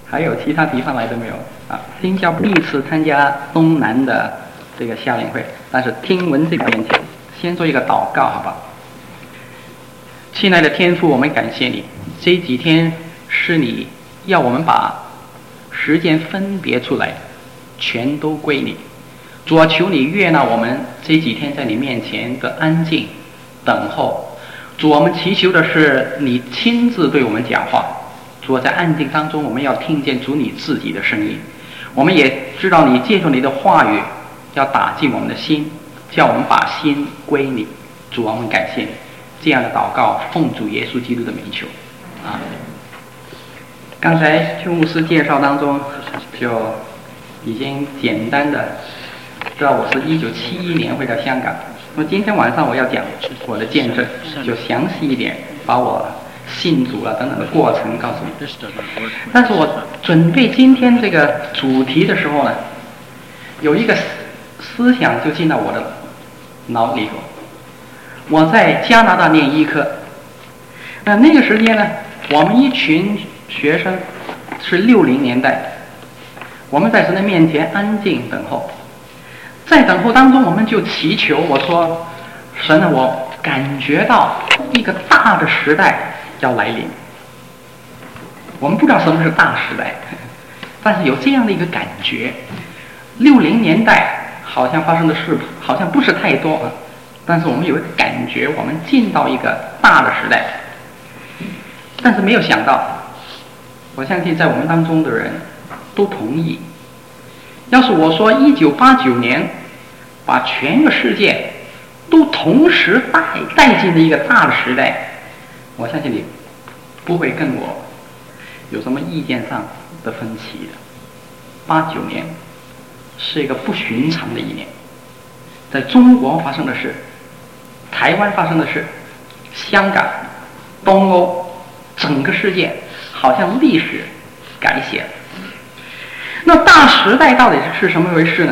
还有其他地方来的没有啊？新加坡第一次参加东南的这个夏令会，但是听闻这个面前，先做一个祷告，好吧？亲爱的天父，我们感谢你，这几天是你要我们把时间分别出来，全都归你。主啊，求你悦纳我们这几天在你面前的安静等候。主，我们祈求的是你亲自对我们讲话。主，在安静当中，我们要听见主你自己的声音。我们也知道你借助你的话语要打进我们的心，叫我们把心归你。主，我们感谢你。这样的祷告奉主耶稣基督的名求，啊。刚才邱牧师介绍当中就已经简单的知道我是1971年回到香港。那么今天晚上我要讲我的见证，就详细一点，把我信主了等等的过程告诉你。但是我准备今天这个主题的时候呢，有一个思想就进到我的脑里头。我在加拿大念医科，那个时间呢，我们一群学生是60年代，我们在神的面前安静等候，在等候当中，我们就祈求，我说神啊，我感觉到一个大的时代要来临。我们不知道什么是大时代，但是有这样的一个感觉。60年代好像发生的事好像不是太多啊，但是我们有一个感觉，我们进到一个大的时代。但是没有想到，我相信在我们当中的人都同意，要是我说1989年把全个世界都同时带进了一个大的时代，我相信你不会跟我有什么意见上的分歧的。89年是一个不寻常的一年，在中国发生的事，台湾发生的事，香港、东欧，整个世界好像历史改写了。那大时代到底是什么回事呢？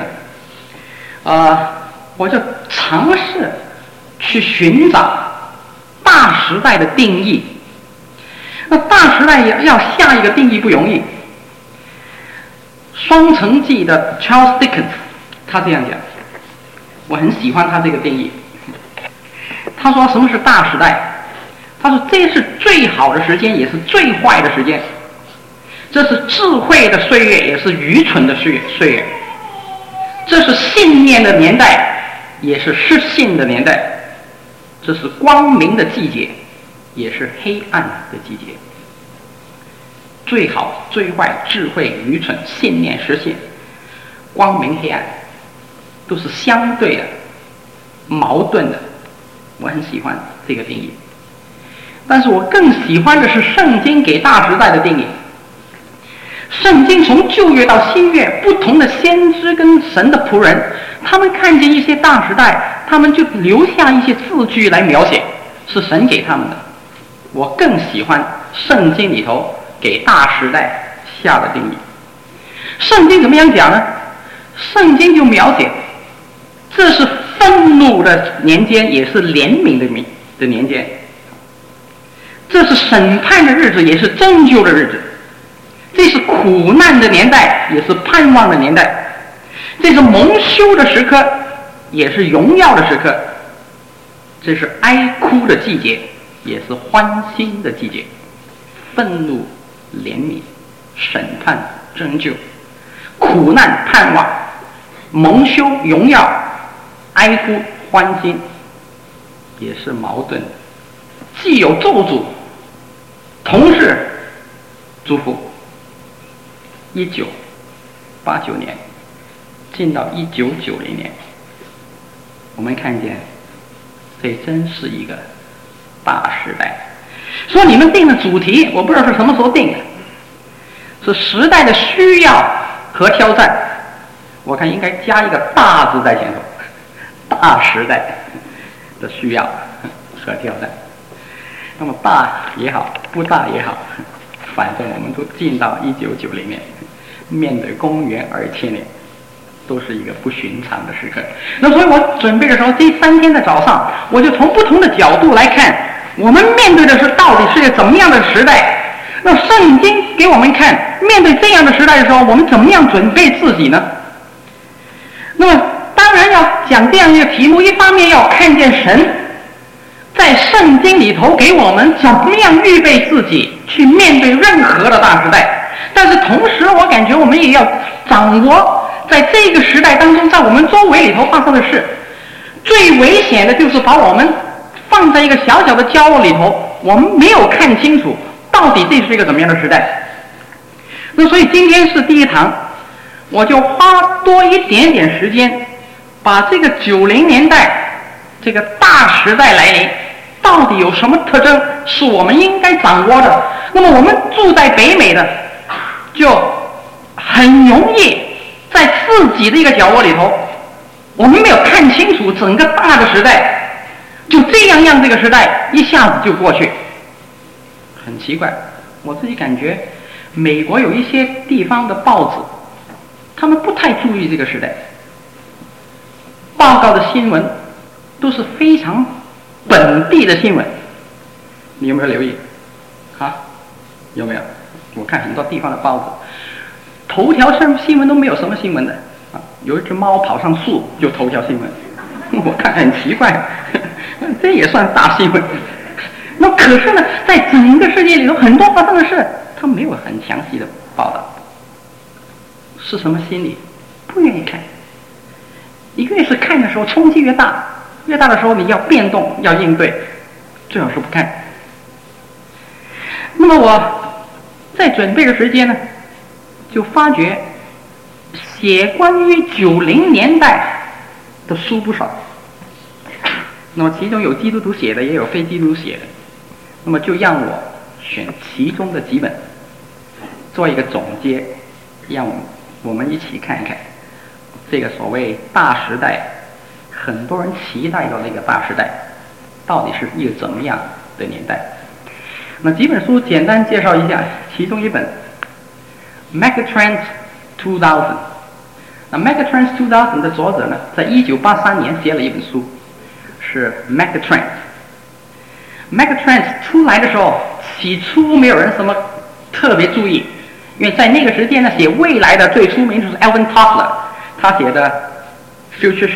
我就尝试去寻找大时代的定义。那大时代要下一个定义不容易。双城记的 Charles Dickens 他这样讲，我很喜欢他这个定义。他说什么是大时代？他说这是最好的时间，也是最坏的时间。这是智慧的岁月，也是愚蠢的岁月。这是信念的年代，也是失信的年代。这是光明的季节，也是黑暗的季节。最好、最坏、智慧、愚蠢、信念、失信、光明、黑暗，都是相对的、矛盾的。我很喜欢这个定义。但是我更喜欢的是圣经给大时代的定义。圣经从旧约到新约，不同的先知跟神的仆人，他们看见一些大时代，他们就留下一些字句来描写，是神给他们的。我更喜欢圣经里头给大时代下的定义。圣经怎么样讲呢？圣经就描写，这是愤怒的年间，也是怜悯的年间。这是审判的日子，也是拯救的日子。这是苦难的年代，也是盼望的年代。这是蒙羞的时刻，也是荣耀的时刻。这是哀哭的季节，也是欢欣的季节。愤怒、怜悯、审判、拯救、苦难、盼望、蒙羞、荣耀、哀哭、欢欣，也是矛盾的。既有咒诅，同时祝福。1989年进到1990年，我们看见这真是一个大时代。说你们定的主题，我不知道是什么时候定的，是时代的需要和挑战。我看应该加一个大字在前头，大时代的需要和挑战。那么大也好，不大也好，反正我们都进到1990年，面对公元2000年，都是一个不寻常的时刻。那所以我准备的时候，这3天的早上，我就从不同的角度来看，我们面对的是到底是一个怎么样的时代？ 那圣经给我们看，面对这样的时代的时候，我们怎么样准备自己呢？那么当然要讲这样一个题目，一方面要看见神在圣经里头给我们怎么样预备自己去面对任何的大时代，但是同时我感觉我们也要掌握在这个时代当中，在我们周围里头发生的事。最危险的就是把我们放在一个小小的角落里头，我们没有看清楚到底这是一个怎么样的时代。那所以今天是第一堂，我就花多一点点时间，把这个90年代这个大时代来临到底有什么特征是我们应该掌握的。那么我们住在北美的就很容易在自己的一个角落里头，我们没有看清楚整个大的时代，就这样让这个时代一下子就过去。很奇怪，我自己感觉美国有一些地方的报纸，他们不太注意这个时代，报告的新闻都是非常本地的新闻。你有没有留意啊？有没有？我看很多地方的报纸头条新闻都没有什么新闻的啊，有一只猫跑上树就头条新闻，我看很奇怪，这也算大新闻。那可是呢，在整个世界里头很多发生的事，他没有很详细的报道。是什么心理？不愿意看。你越是看的时候冲击越大，越大的时候你要变动要应对，最好是不看。那么我在准备的时间呢，就发觉写关于90年代的书不少，那么其中有基督徒写的，也有非基督徒写的，那么就让我选其中的几本做一个总结，让我们一起看一看这个所谓大时代，很多人期待的那个大时代到底是一个怎么样的年代。那几本书简单介绍一下，其中一本 Megatrends 2000， 那 Megatrends 2000的作者呢，在1983年写了一本书，是 Megatrends 出来的时候，起初没有人什么特别注意，因为在那个时间呢，写未来的最出名就是 Alvin Toffler， 他写的 Future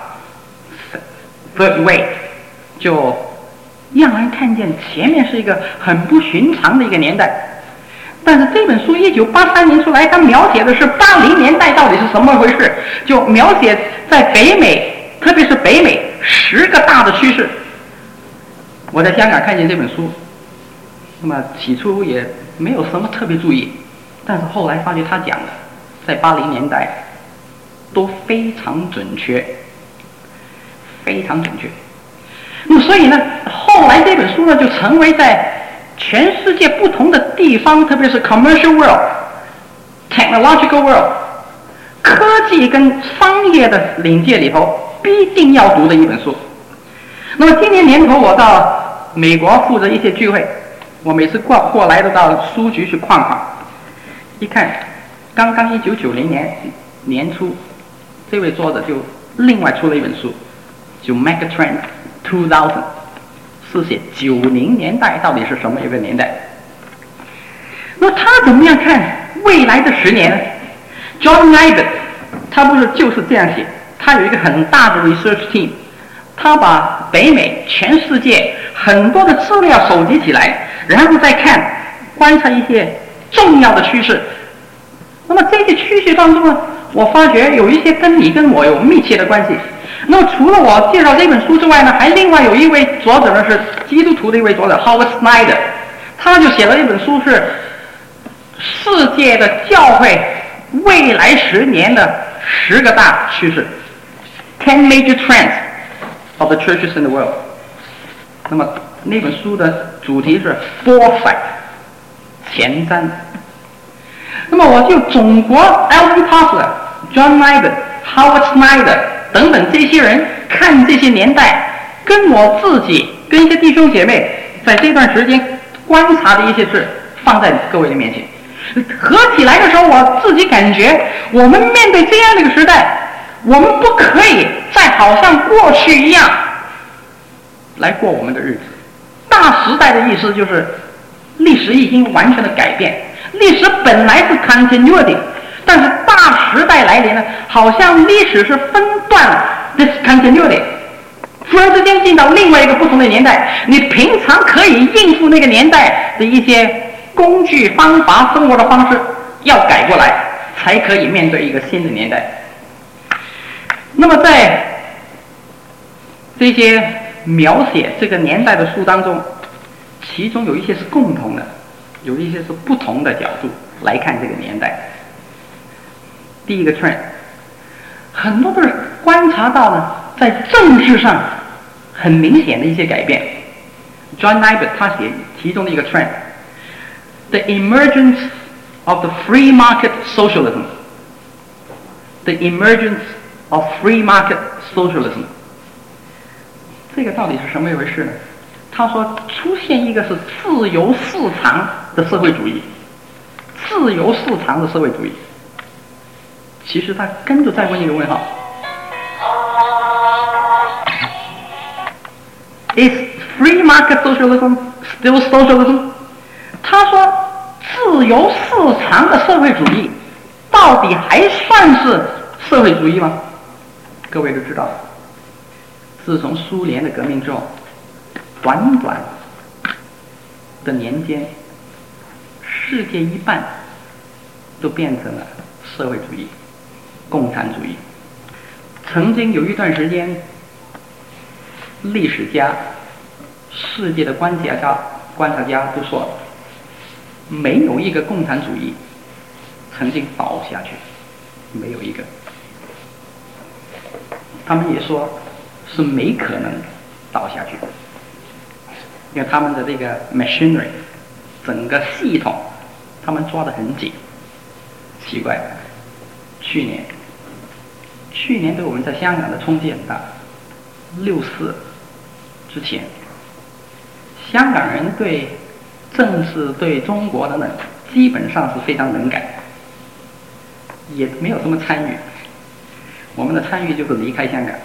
Shock、Third Wave 就让人看见前面是一个很不寻常的一个年代。但是这本书1983年出来，它描写的是80年代到底是什么回事，就描写在北美，特别是北美10个大的趋势。我在香港看见这本书，那么起初也没有什么特别注意，但是后来发觉他讲的在80年代都非常准确，非常准确。那么所以呢，后来这本书呢就成为在全世界不同的地方，特别是 commercial world、technological world， 科技跟商业的领界里头必定要读的一本书。那么今年年头我到美国负责一些聚会，我每次过来都到书局去逛逛，一看刚刚1990年年初，这位作者就另外出了一本书，就 Megatrends 2000， 是写90年代到底是什么一个年代。那他怎么样看未来的10年呢？ John Iben 他不是就是这样写，他有一个很大的 research team， 他把北美全世界很多的资料收集起来，然后再观察一些重要的趋势。那么这些趋势当中呢，我发觉有一些跟你跟我有密切的关系。那么除了我介绍这本书之外呢，还另外有一位作者呢，是基督徒的一位作者 Howard Snyder， 他就写了一本书，是世界的教会未来10年的10个大趋势 10 major trends of the churches in the world。 那么那本书的主题是 foresight 前瞻。那么我就总括 Alvin Toffler、John Iben、Howard Snyder 等等这些人看这些年代，跟我自己跟一些弟兄姐妹在这段时间观察的一些事放在各位的面前，合起来的时候，我自己感觉我们面对这样的一个时代，我们不可以再好像过去一样来过我们的日子。大时代的意思就是历史已经完全的改变，历史本来是 continuity， 但是大时代来临呢，好像历史是分段 discontinuity， 突然之间进到另外一个不同的年代，你平常可以应付那个年代的一些工具、方法、生活的方式要改过来，才可以面对一个新的年代。那么在这些描写这个年代的书当中，其中有一些是共同的，有一些是不同的角度来看这个年代。第一个 trend， 很多都是观察到呢，在政治上很明显的一些改变。John Naisbitt 他写其中的一个 trend，the emergence of the free market socialism， the emergence of free market socialism， 这个到底是什么一回事呢？他说出现一个是自由市场的社会主义，自由市场的社会主义。其实他跟着再问一个问号 ，Is free market socialism still socialism？ 他说自由市场的社会主义到底还算是社会主义吗？各位都知道，自从苏联的革命之后，短短的年间，世界一半都变成了社会主义、共产主义。曾经有一段时间，历史家、世界的观察家都说，没有一个共产主义曾经倒下去，没有一个。他们也说是没可能倒下去，因为他们的这个 machinery 整个系统他们抓得很紧。奇怪，去年对我们在香港的冲击很大。6·4之前，香港人对政治、对中国等等基本上是非常冷感，也没有什么参与。我们的参与就是离开香港。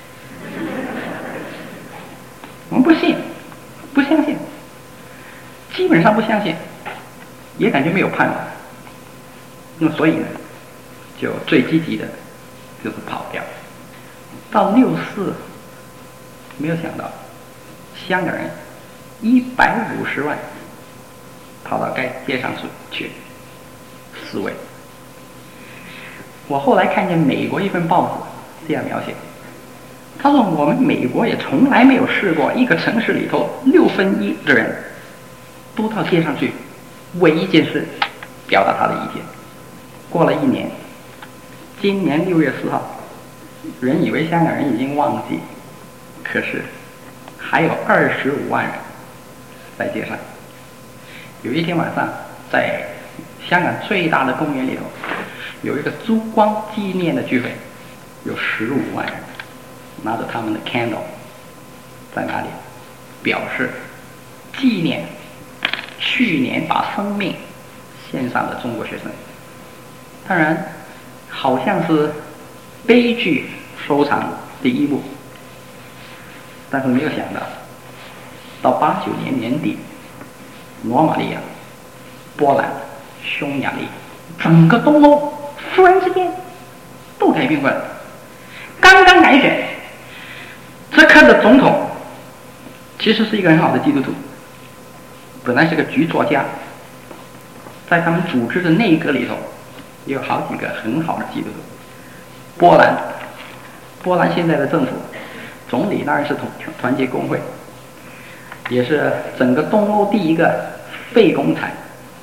我们不信，不相信，基本上不相信，也感觉没有盼望。那么所以呢，就最积极的就是跑掉。到6·4，没有想到香港人150万跑到街上去示威。我后来看见美国一份报纸这样描写，他说我们美国也从来没有试过一个城市里头1/6的人都到街上去为一件事表达他的意见。过了1年，今年6月4号，人以为香港人已经忘记，可是还有25万人在街上。有一天晚上，在香港最大的公园里头，有一个烛光纪念的聚会，有15万人拿着他们的 candle 在那里表示纪念去年把生命献上的中国学生。当然好像是悲剧收场第一幕，但是没有想到到89年年底，罗马尼亚、波兰、匈牙利，整个东欧突然之间都改变过来了。刚刚改选，这刻的总统其实是一个很好的基督徒，本来是个剧作家，在他们组织的内阁里头也有好几个很好的基督徒。波兰现在的政府总理当然是团结工会，也是整个东欧第一个废共产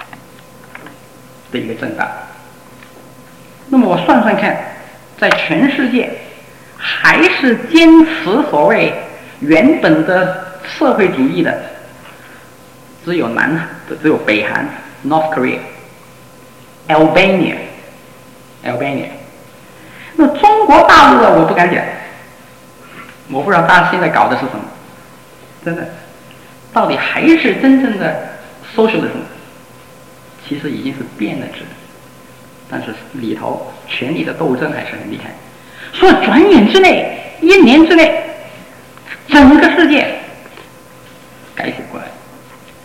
的一个政党。那么我算算看，在全世界还是坚持所谓原本的社会主义的，只有北韩 North Korea、Albania。那中国大陆的我不敢讲，我不知道大家现在搞的是什么，真的，到底还是真正的 socialism， 其实已经是变了质，但是里头权力的斗争还是很厉害。所以转眼之内，1年之内，整个世界改写过来。那么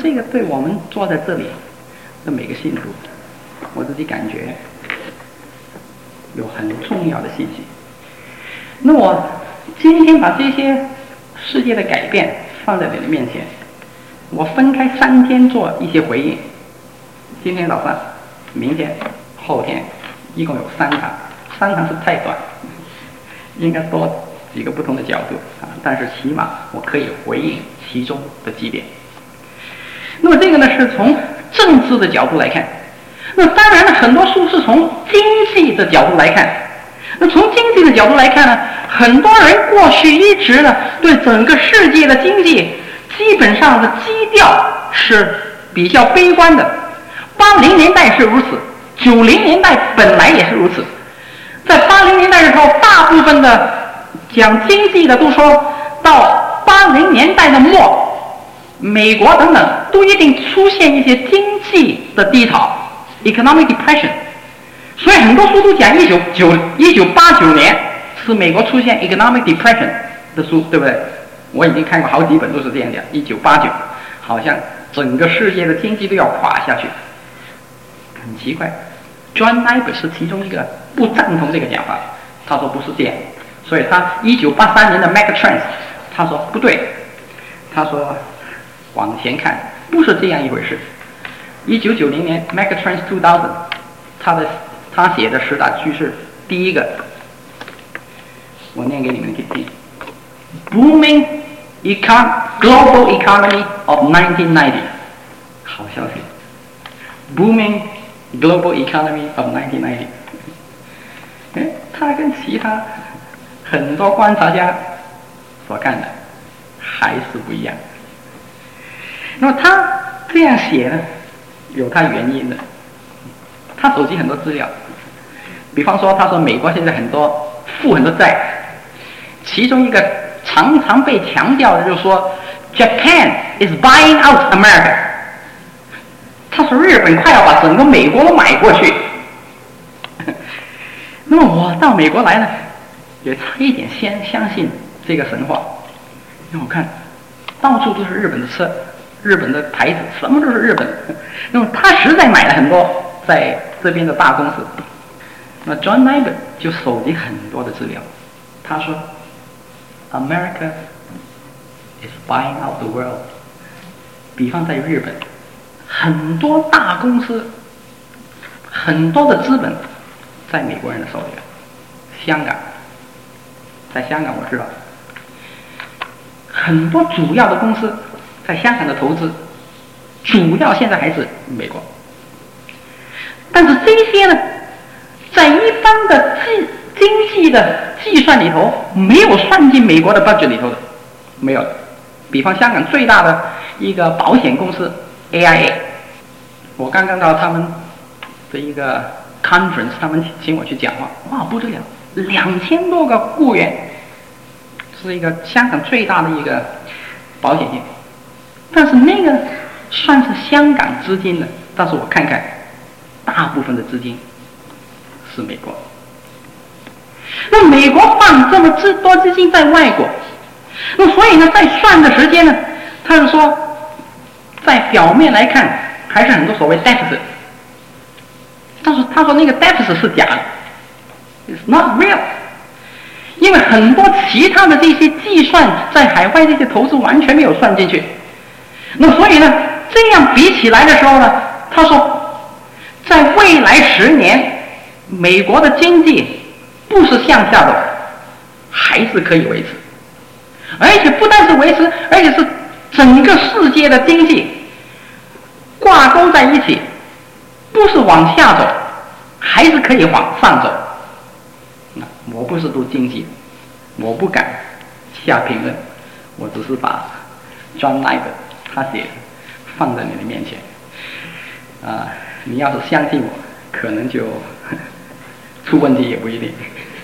这个对我们坐在这里的每个信徒，我自己感觉有很重要的信息。那我今天把这些世界的改变放在你的面前，我分开3天做一些回应。今天早上、明天、后天，一共有3堂，3堂是太短，应该多几个不同的角度啊，但是起码我可以回应其中的几点。那么这个呢，是从政治的角度来看。那当然了，很多书是从经济的角度来看。那从经济的角度来看呢，很多人过去一直呢对整个世界的经济基本上的基调是比较悲观的。80年代是如此，90年代本来也是如此。在80年代的时候，大部分的讲经济的都说到80年代的末，美国等等都一定出现一些经济的低潮 （economic depression）。所以很多书都讲1989年是美国出现 economic depression 的书，对不对？我已经看过好几本都是这样讲，1989好像整个世界的经济都要垮下去。很奇怪 ，John Naisbitt 是其中一个不赞同这个讲法，他说不是这样，所以他1983年的 Megatrends 他说不对，他说往前看不是这样一回事。1990年 Megatrends 2000他写的10大趋势，第一个我念给你们听 ：Booming global economy of 1990， 好消息 ，Booming global economy of 1990。他跟其他很多观察家所干的还是不一样。那么他这样写呢，有他原因的。他收集很多资料，比方说他说美国现在负很多债，其中一个常常被强调的就是说 Japan is buying out America， 他说日本快要把整个美国都买过去。那么我到美国来呢，也差一点先相信这个神话，因为我看到处都是日本的车，日本的牌子，什么都是日本。那么他实在买了很多在这边的大公司。那 John Naisbitt 就收集很多的资料，他说 America is buying out the world。 比方在日本，很多大公司，很多的资本在美国人的手里。香港，在香港我知道很多主要的公司在香港的投资，主要现在还是美国。但是这些呢，在一般的经济的计算里头，没有算进美国的 budget 里头的，没有的。比方香港最大的一个保险公司 AIA， 我刚刚到他们的一个 conference， 他们请我去讲话，哇，不得了，2000多个雇员，是一个香港最大的一个保险业。但是那个算是香港资金的，但是我看看。大部分的资金是美国，那美国放这么多资金在外国，那所以呢，在算的时间呢，他是说，在表面来看还是很多所谓 deficit， 但是他说那个 deficit 是假的 ，it's not real， 因为很多其他的这些计算在海外这些投资完全没有算进去，那所以呢，这样比起来的时候呢，他说。在未来10年，美国的经济不是向下走，还是可以维持，而且不但是维持，而且是整个世界的经济挂钩在一起，不是往下走，还是可以往上走。我不是读经济，我不敢下评论，我只是把 John Naisbitt 他写的放在你的面前，你要是相信我，可能就出问题也不一定。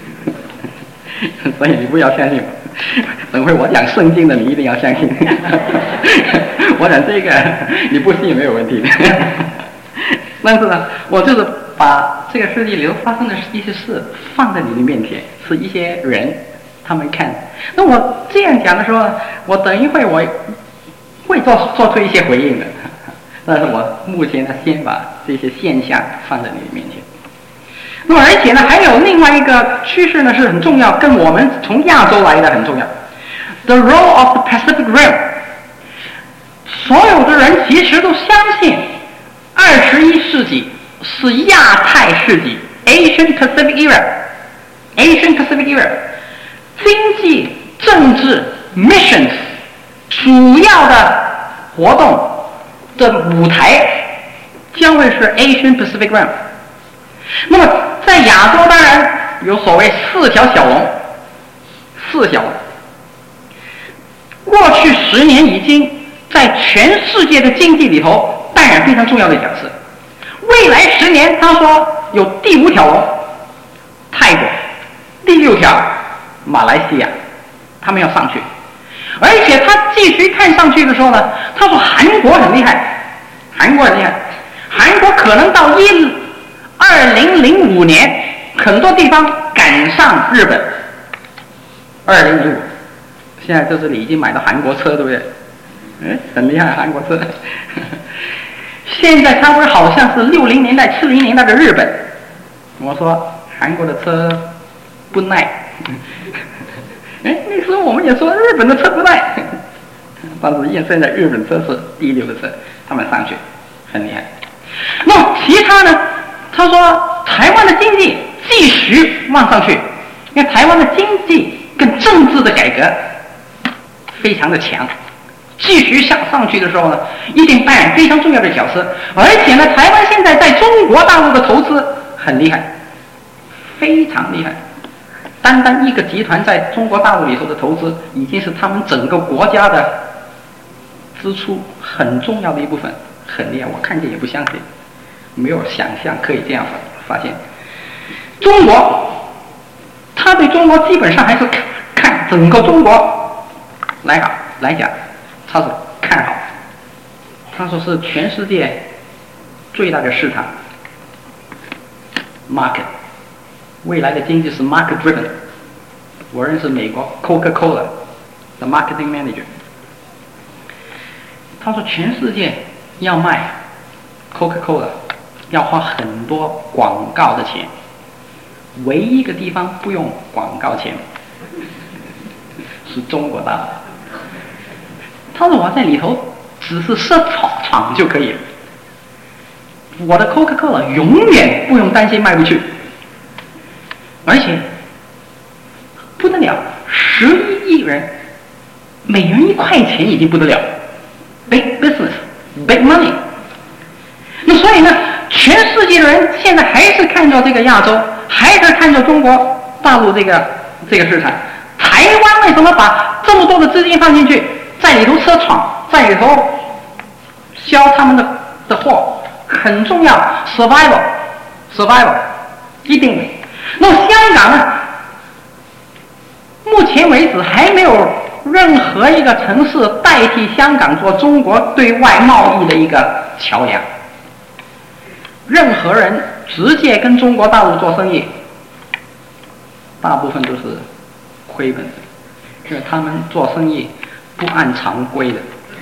所以你不要相信我。等会我讲圣经的，你一定要相信。我讲这个你不信也没有问题。但是呢，我就是把这个世界里头发生的一些事放在你的面前，是一些人他们看。那我这样讲的时候，我等一会我会做出一些回应的。 但是我目前呢，先把这些现象放在你面前。那么而且呢，还有另外一个趋势呢是很重要，跟我们从亚洲来的很重要。The role of the Pacific Rim。所有的人其实都相信，21世纪是亚太世纪 （Asian Pacific Era）。Asian Pacific Era， 经济、政治、missions 主要的活动的舞台将会是 Asian Pacific Rim。那么在亚洲当然有所谓4条小龙，4小龙。过去10年已经在全世界的经济里头扮演非常重要的角色。未来10年，他说有第5条龙，泰国；第6条，马来西亚，他们要上去。而且他继续看上去的时候呢，他说韩国很厉害，韩国可能到2005年，很多地方赶上日本。2005，现在在这里已经买到韩国车，对不对？很厉害，韩国车。现在他们好像是60年代、70年代的日本。我说韩国的车不耐。那时候我们也说日本的车不耐，但是现在日本车是第6的车，他们上去很厉害。那么其他呢？他说台湾的经济继续往上去，因为台湾的经济跟政治的改革非常的强，继续上去的时候呢，一定扮演非常重要的角色。而且呢，台湾现在在中国大陆的投资很厉害，非常厉害。单单一个集团在中国大陆里头的投资，已经是他们整个国家的支出很重要的一部分，很厉害。我看见也不相信，没有想象可以这样发现。中国，他对中国基本上还是看整个中国来讲，他是看好。他说是全世界最大的市场 market。未来的经济是 market driven。我认识美国 Coca-Cola 的 marketing manager， 他说全世界要卖 Coca-Cola 要花很多广告的钱，唯一一个地方不用广告钱是中国大陆。他说我在里头只是设厂就可以了，我的 Coca-Cola 永远不用担心卖不去。而且不得了，11亿人，每人1块钱已经不得了 ，big business， big money。那所以呢，全世界的人现在还是看着这个亚洲，还是看着中国大陆这个市场。台湾为什么把这么多的资金放进去，在里头设厂，在里头销他们的货，很重要 ，survival， 一定的。那么香港呢？目前为止还没有任何一个城市代替香港做中国对外贸易的一个桥梁。任何人直接跟中国大陆做生意，大部分都是亏本的，因为他们做生意不按常规的。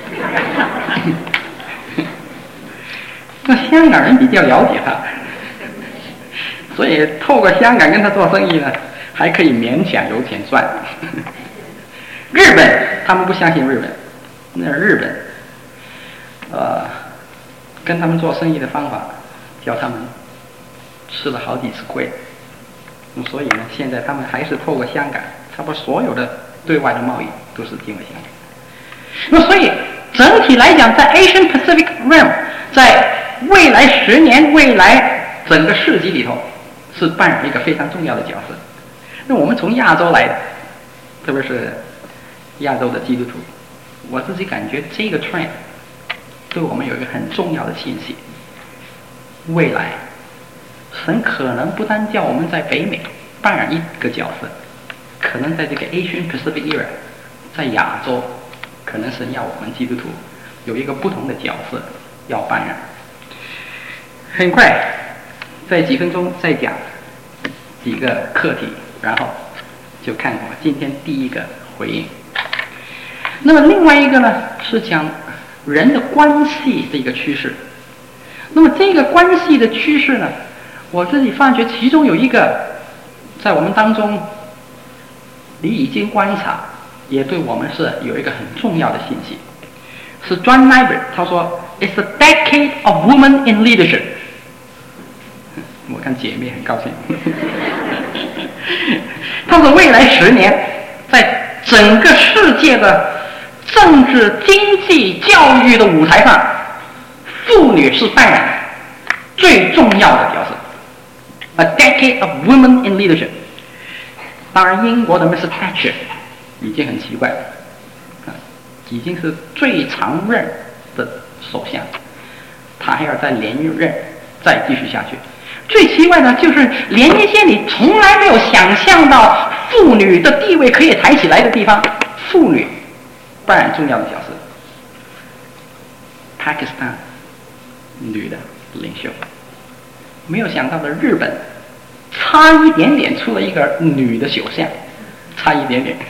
那香港人比较了解他。所以透过香港跟他做生意呢，还可以勉强有钱赚。日本他们不相信日本，那日本跟他们做生意的方法，叫他们吃了好几次亏。所以呢，现在他们还是透过香港，差不多所有的对外的贸易都是经过香港。那所以整体来讲，在 Asian Pacific Rim， 在未来10年、未来整个世纪里头，是扮演一个非常重要的角色。那我们从亚洲来的，特别是亚洲的基督徒，我自己感觉这个 trend 对我们有一个很重要的信息。未来神可能不单叫我们在北美扮演一个角色，可能在这个 Asian Pacific Era， 在亚洲可能神要我们基督徒有一个不同的角色要扮演。很快在几分钟再讲几个课题，然后就看我今天第一个回应。那么另外一个呢，是讲人的关系的一个趋势。那么这个关系的趋势呢，我自己发觉其中有一个在我们当中你已经观察，也对我们是有一个很重要的信息，是 John Nyberg 他说 It's a decade of women in leadership。 我看姐妹很高兴。他说未来10年在整个世界的政治、经济、教育的舞台上，妇女是扮演最重要的角色。A decade of women in leadership。 当然英国的 Mr. Thatcher 已经很奇怪了，已经是最长任的首相，他还要再连任，再继续下去。最奇怪的就是连一些你从来没有想象到妇女的地位可以抬起来的地方，妇女扮演重要的角色。Pakistan 女的领袖，没有想到的日本差一点点出了一个女的首相，差一点点。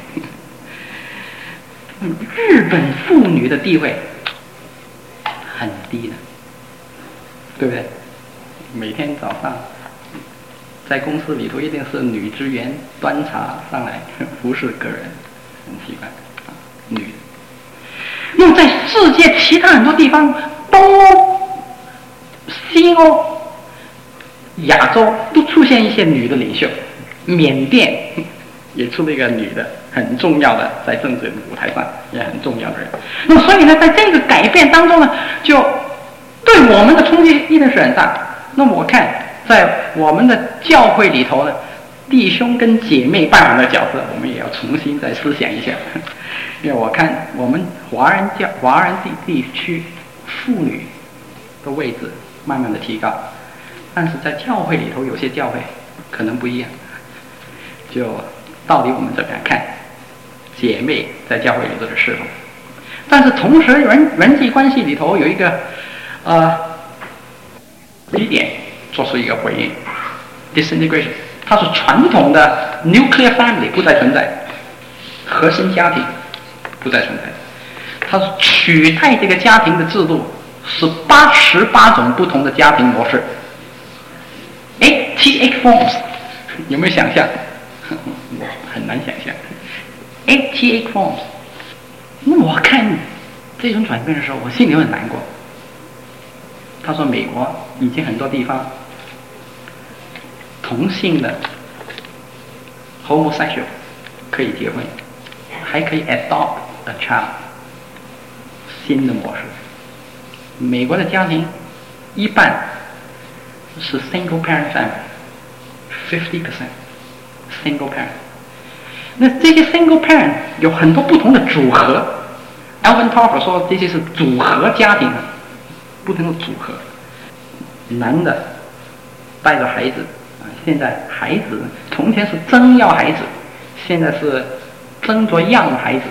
日本妇女的地位很低的，对不对？每天早上在公司里头一定是女职员端茶上来服侍客人，很奇怪，女的。那么在世界其他很多地方，东欧、西欧、亚洲都出现一些女的领袖，缅甸也出了一个女的，很重要的，在政治舞台上也很重要的人。那么所以呢，在这个改变当中呢，就对我们的冲击一定是很大。那么我看在我们的教会里头呢，弟兄跟姐妹扮演的角色，我们也要重新再思想一下。因为我看我们华人地区妇女的位置慢慢的提高，但是在教会里头有些教会可能不一样。就到底我们怎么样看姐妹在教会里头的侍奉？但是同时人际关系里头有一个一点做出一个回应 ，disintegration， 它是传统的 nuclear family 不再存在，核心家庭不再存在，它是取代这个家庭的制度，是18种不同的家庭模式 ，88 forms， 有没有想象？很难想象 ，88 forms。那我看这种转变的时候，我心里很难过。他说美国已经很多地方同性的 homosexual 可以结婚，还可以 adopt a child， 新的模式。美国的家庭一半是 single parent family，50% single parent。那这些 single parent 有很多不同的组合。Alvin Toffler 说这些是组合家庭，不同的组合。男的带着孩子，现在孩子从前是争要孩子，现在是争着让孩子，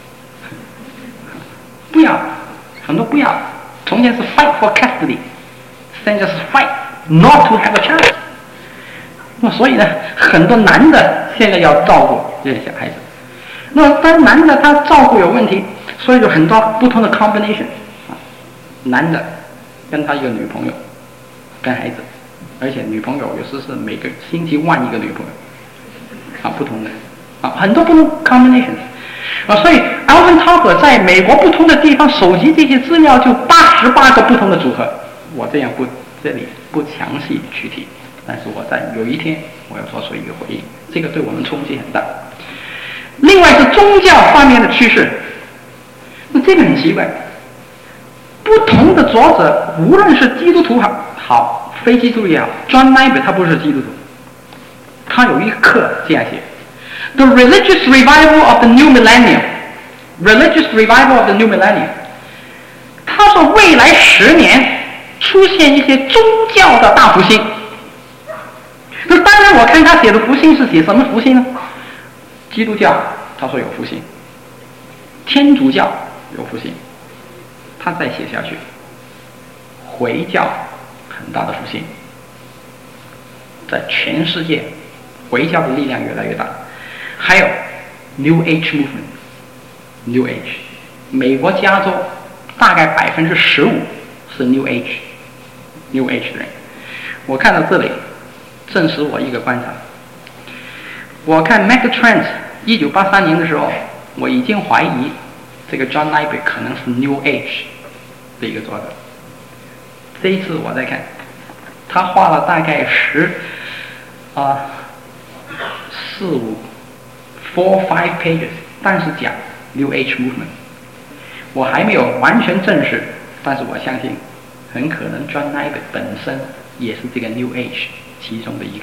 不要，很多不要。从前是 fight for custody， 现在是 fight not to have a child。那所以呢，很多男的现在要照顾这些小孩子。那么当男的他照顾有问题，所以有很多不同的 combination。男的跟他一个女朋友，跟孩子，而且女朋友有时是每个星期换一个女朋友，不同的，很多不同 combinations。所以 Alvin Toffler 在美国不同的地方搜集这些资料，就88个不同的组合。我这里不详细具体，但是我在有一天我要做出一个回应，这个对我们冲击很大。另外是宗教方面的趋势，那这个很奇怪，不同的作者，无论是基督徒好，非基督徒也好 ，John Nyberg 他不是基督徒，他有一课这样写 ：The religious revival of the new millennium， religious revival of the new millennium。他说未来10年出现一些宗教的大复兴。那当然，我看他写的复兴是写什么复兴呢？基督教他说有复兴，天主教有复兴，他再写下去，回教很大的复兴，在全世界回教的力量越来越大，还有 New Age movement，New Age， 美国加州大概15%是 New Age 的人。我看到这里，证实我一个观察。我看 Megatrends 1983年的时候，我已经怀疑这个 John Nyberg 可能是 New Age 的一个作者。这一次我再看，他画了大概4、5 pages， 但是讲 New Age Movement。我还没有完全证实，但是我相信很可能 John Nyberg 本身也是这个 New Age 其中的一个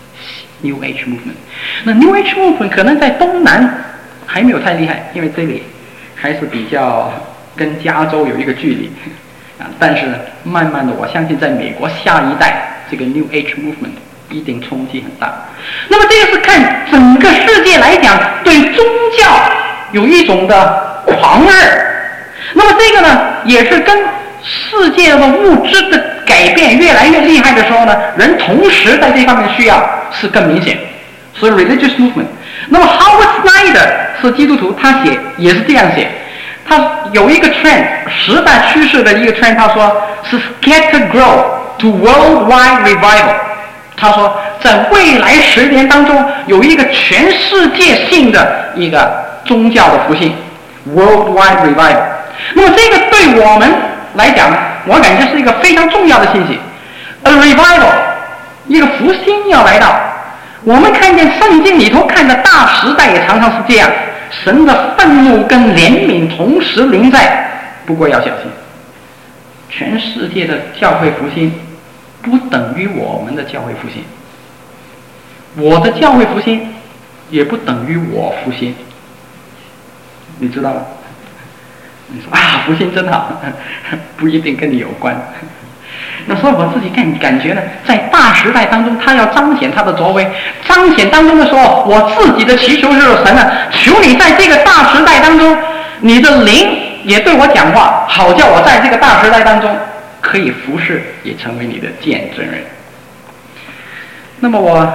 New Age Movement。那 New Age Movement 可能在东南还没有太厉害，因为这里还是比较跟加州有一个距离啊。但是慢慢的，我相信在美国下一代这个 New Age Movement 一定冲击很大。那么这个是看整个世界来讲对宗教有一种的狂热。那么这个呢，也是跟世界的物质的改变越来越厉害的时候呢，人同时在这方面的需要是更明显。所以 religious movement。那么 Howard Snyder 是基督徒，他也是这样写。他有一个 trend， 时代趋势的一个 trend， 他说是 scatter growth to worldwide revival。他说在未来10年当中有一个全世界性的一个宗教的复兴 worldwide revival。那么这个对我们来讲，我感觉是一个非常重要的信息。A revival， 一个复兴要来到。我们看见圣经里头看的大时代也常常是这样，神的愤怒跟怜悯同时临在。不过要小心，全世界的教会复兴不等于我们的教会复兴，我的教会复兴也不等于我复兴，你知道吗？你说啊，复兴真好，不一定跟你有关。那所以我自己感觉呢，在大时代当中，他要彰显他的作为，彰显当中的时候，我自己的祈求就是神啊，求你在这个大时代当中，你的灵也对我讲话，好叫我在这个大时代当中可以服侍，也成为你的见证人。那么我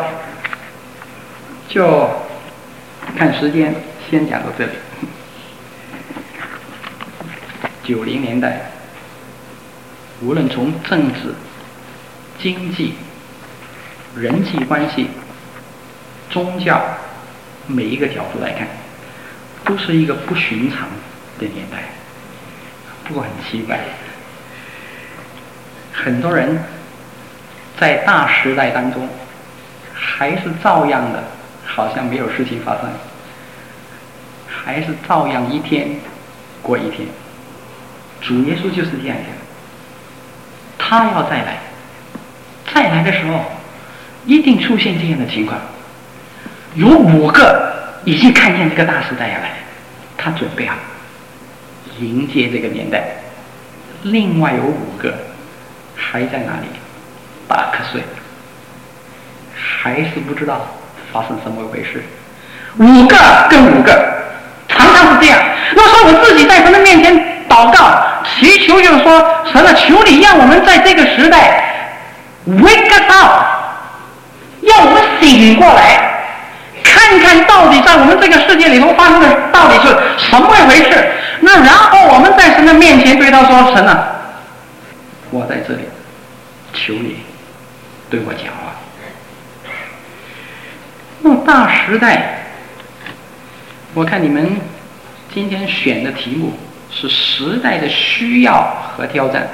就看时间，先讲到这里。90年代，无论从政治、经济、人际关系、宗教每一个角度来看，都是一个不寻常的年代。不过很奇怪，很多人在大时代当中还是照样的好像没有事情发生，还是照样一天过一天。主耶稣就是这样讲，他要再来的时候一定出现这样的情况。有5个已经看见这个大时代要来，他准备好迎接这个年代，另外有5个还在那里打瞌睡，还是不知道发生什么回事。5个跟5个常常是这样。那时候我自己在神的面前祷告祈求，就是说神啊，求你让我们在这个时代 wake us up， 让我们醒过来，看看到底在我们这个世界里头发生的到底是什么回事。那然后我们在神的面前对他说，神啊，我在这里，求你对我讲话。那大时代，我看你们今天选的题目是时代的需要和挑战。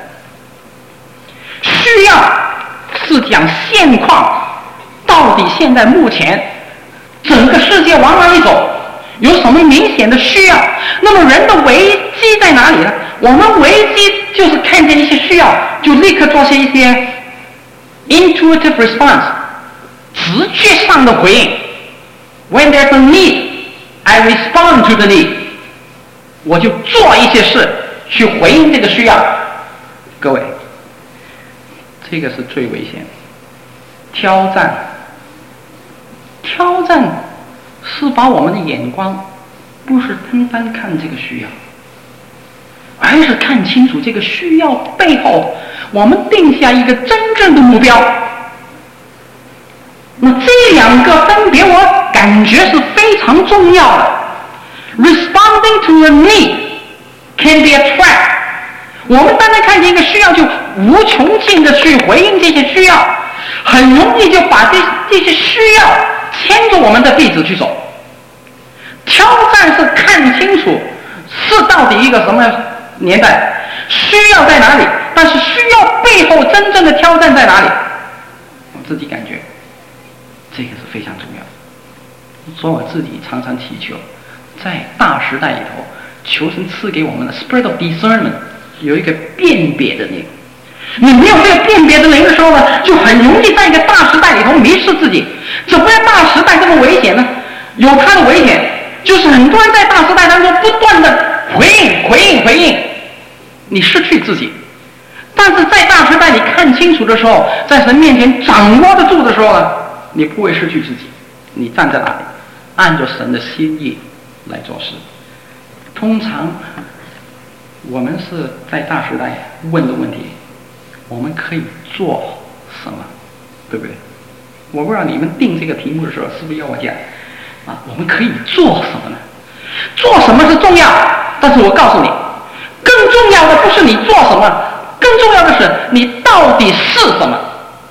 需要是讲现况，到底现在目前整个世界往哪里走，有什么明显的需要。那么人的危机在哪里呢？我们危机就是看见一些需要，就立刻做些一些 intuitive response， 直觉上的回应。When there's a need, I respond to the need。我就做一些事去回应这个需要。各位，这个是最危险的。挑战是把我们的眼光不是单单看这个需要，而是看清楚这个需要背后我们定下一个真正的目标。那这2个分别我感觉是非常重要的。Responding to a need can be a trap 我们单单看见一个需要，就无穷尽的去回应这些需要，很容易就把这些需要牵着我们的鼻子去走。挑战是看清楚是到底一个什么年代，需要在哪里，但是需要背后真正的挑战在哪里？我自己感觉这个是非常重要的。所以我自己常常祈求，在大时代里头，求神赐给我们的 spirit of discernment， 有一个辨别的灵。你没有这个辨别的灵的时候呢，就很容易在一个大时代里头迷失自己。怎么样大时代这么危险呢？有它的危险，就是很多人在大时代当中不断的回应，你失去自己。但是在大时代你看清楚的时候，在神面前掌握得住的时候呢，你不会失去自己。你站在哪里，按照神的心意来做事。通常我们是在大时代问的问题，我们可以做什么，对不对？我不知道你们定这个题目的时候是不是要我讲我们可以做什么呢？做什么是重要，但是我告诉你，更重要的不是你做什么，更重要的是你到底是什么。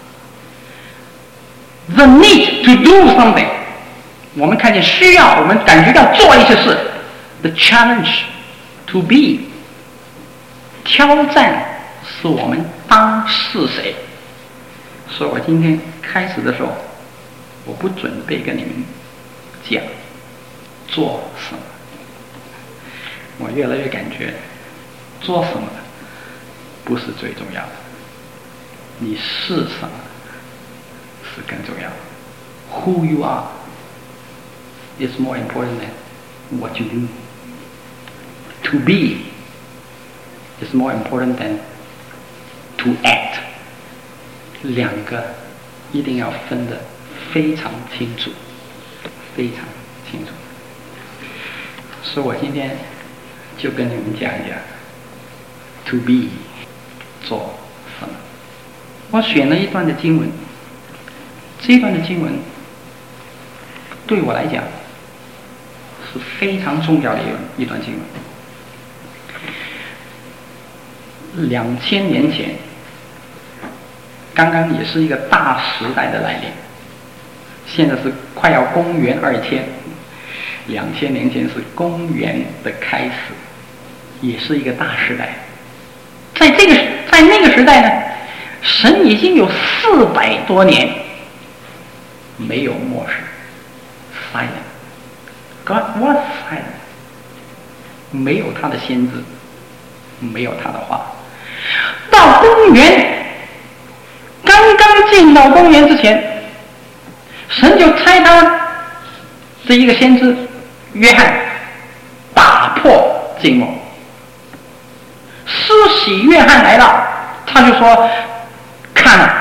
The need to do something， 我们看见需要，我们感觉要做一些事。The challenge to be， 挑战是我们当是谁。所以我今天开始的时候，我不准备跟你们讲做什么，我越来越感觉做什么不是最重要的，你是什么是更重要的。Who you are is more important than what you do. To be is more important than to act. 两个一定要分得非常清楚，非常清楚。所以我今天就跟你们讲一讲 to be 做什么。我选了一段的经文，这一段的经文对我来讲是非常重要的一段经文。2000年前，刚刚也是一个大时代的来临。现在是快要公元2000年前是公元的开始，也是一个大时代。在那个时代呢，神已经有400多年没有默示 ，silent。God was silent， 没有他的先知，没有他的话。到公元刚刚进到公元之前，神就差他这一个先知约翰打破静默。施洗约翰来了，他就说看了。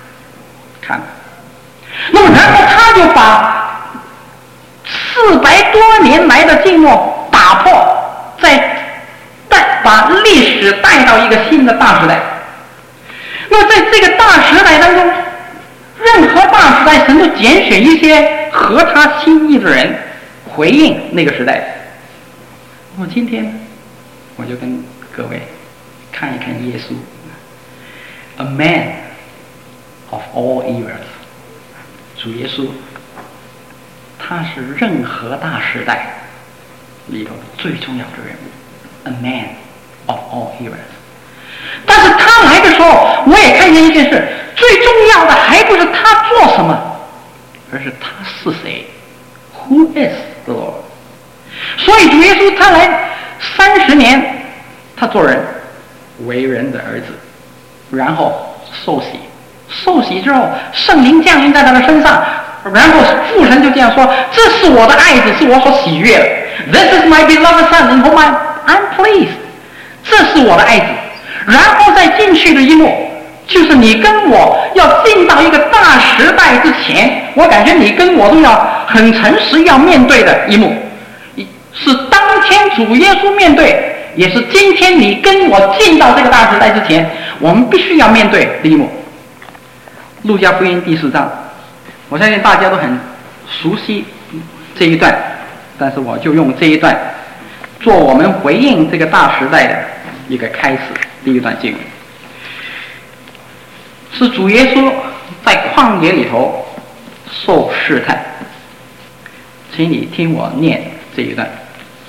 那么然后他就把400多年来的静默打破，把历史带到一个新的大时代。那么在这个大时代当中，任何大时代神都拣选一些合他心意的人回应那个时代。那么今天我就跟各位看一看耶稣 ，A man of all eras， 主耶稣，他是任何大时代里头最重要的人物 ，A man of all eras。但是他来的时候，我也看见一件事，最重要的还不是他做什么，而是他是谁 ，Who is the Lord？ 所以主耶稣他来30年，他做人，为人的儿子，然后受洗之后，圣灵降临在他的身上，然后父神就这样说：“这是我的爱子，是我所喜悦的。This is my beloved son in whom I'm pleased。”这是我的爱子。然后再进去的一幕，就是你跟我要进到一个大时代之前，我感觉你跟我都要很诚实要面对的一幕，是当天主耶稣面对，也是今天你跟我进到这个大时代之前，我们必须要面对的一幕。路加福音第4章，我相信大家都很熟悉这一段，但是我就用这一段做我们回应这个大时代的一个开始的第一段经文，是主耶稣在旷野里头受试探。请你听我念这一段。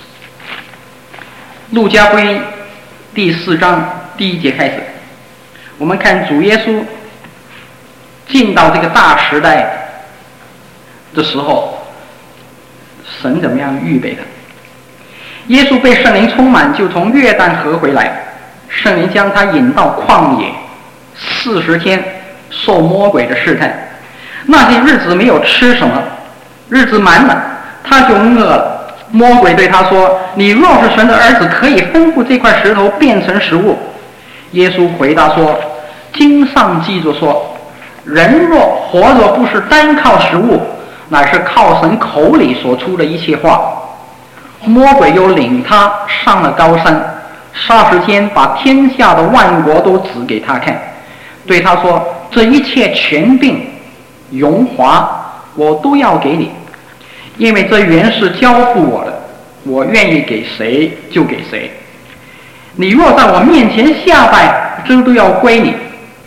路加福音第4章第1节开始，我们看主耶稣进到这个大时代的时候，神怎么样预备的。耶稣被圣灵充满，就从约旦河回来，圣灵将他引到旷野40天，受魔鬼的试探。那些日子没有吃什么，日子满了，他就饿了。魔鬼对他说：你若是神的儿子，可以吩咐这块石头变成食物。耶稣回答说：经上记着说，人若活着不是单靠食物，乃是靠神口里所出的一切话。魔鬼又领他上了高山，40天把天下的万国都指给他看，对他说：这一切权柄荣华我都要给你，因为这原是交付我的，我愿意给谁就给谁。你若在我面前下拜，这都要归你。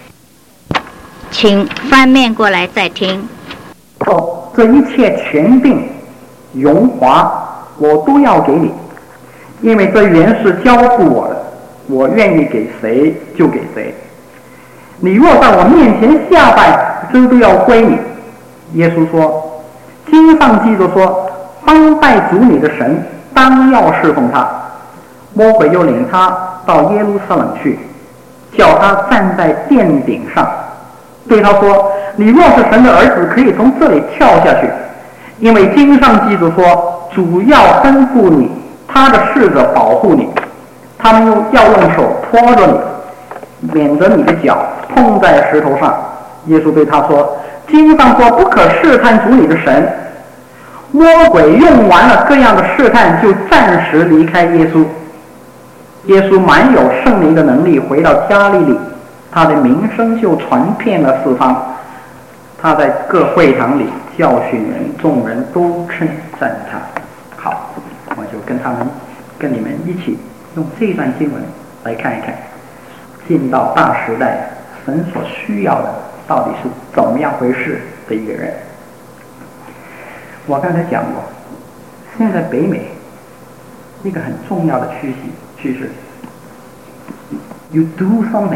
请翻面过来再听。 这一切权柄荣华我都要给你，因为这原是交付我的，我愿意给谁就给谁。你若在我面前下拜，这都要归你。耶稣说：经上记着说，当拜主你的神，当要侍奉他。魔鬼又领他到耶路撒冷去，叫他站在殿顶上，对他说：你若是神的儿子，可以从这里跳下去，因为经上记着说，主要吩咐你，他的使者保护你，他们又要用手托着你，免得你的脚碰在石头上。耶稣对他说：经上说，不可试探主你的神。魔鬼用完了各样的试探，就暂时离开耶稣。耶稣满有圣灵的能力，回到加利利，他的名声就传遍了四方。他在各会堂里教训人，众人都称赞他。好，我就跟你们一起用这段经文来看一看，进到大时代神所需要的到底是怎么样回事的一个人。我刚才讲过，现在北美一个很重要的趋势 ，you do something,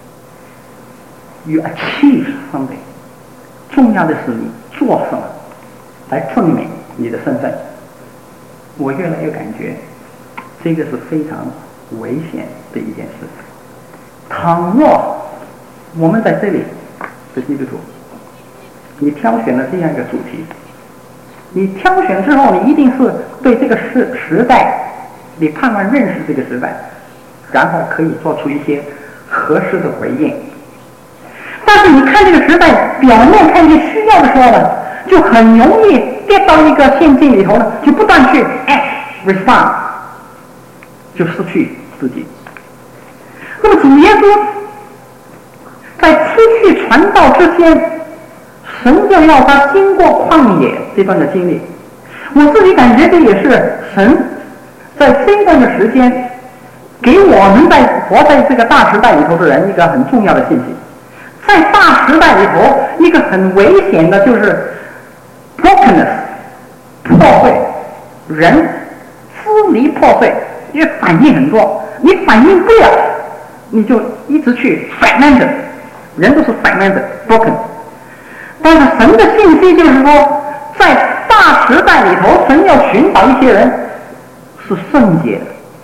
you achieve something， 重要的是你做什么来证明你的身份。我越来越感觉这个是非常危险的一件事。倘若我们在这里的基督徒，你挑选了这样一个主题，你挑选之后，你一定是对这个时代，你盼望认识这个时代，然后可以做出一些合适的回应。但是你看这个时代表面看见需要的时候呢，就很容易跌到一个陷阱里头呢，就不断去 respond， 就失去自己。那么主耶稣在出去传道之前，神就要他经过旷野这段的经历。我自己感觉这也是神在这段的时间给我们活在这个大时代里头的人一个很重要的信息。在大时代里头，一个很危险的就是 brokenness， 破碎，人支离破碎，因为反应很多，你反应不了，你就一直去 fragmented， 人都是 fragmented broken。但是神的信息就是说，在大时代里头，神要寻找一些人是圣洁的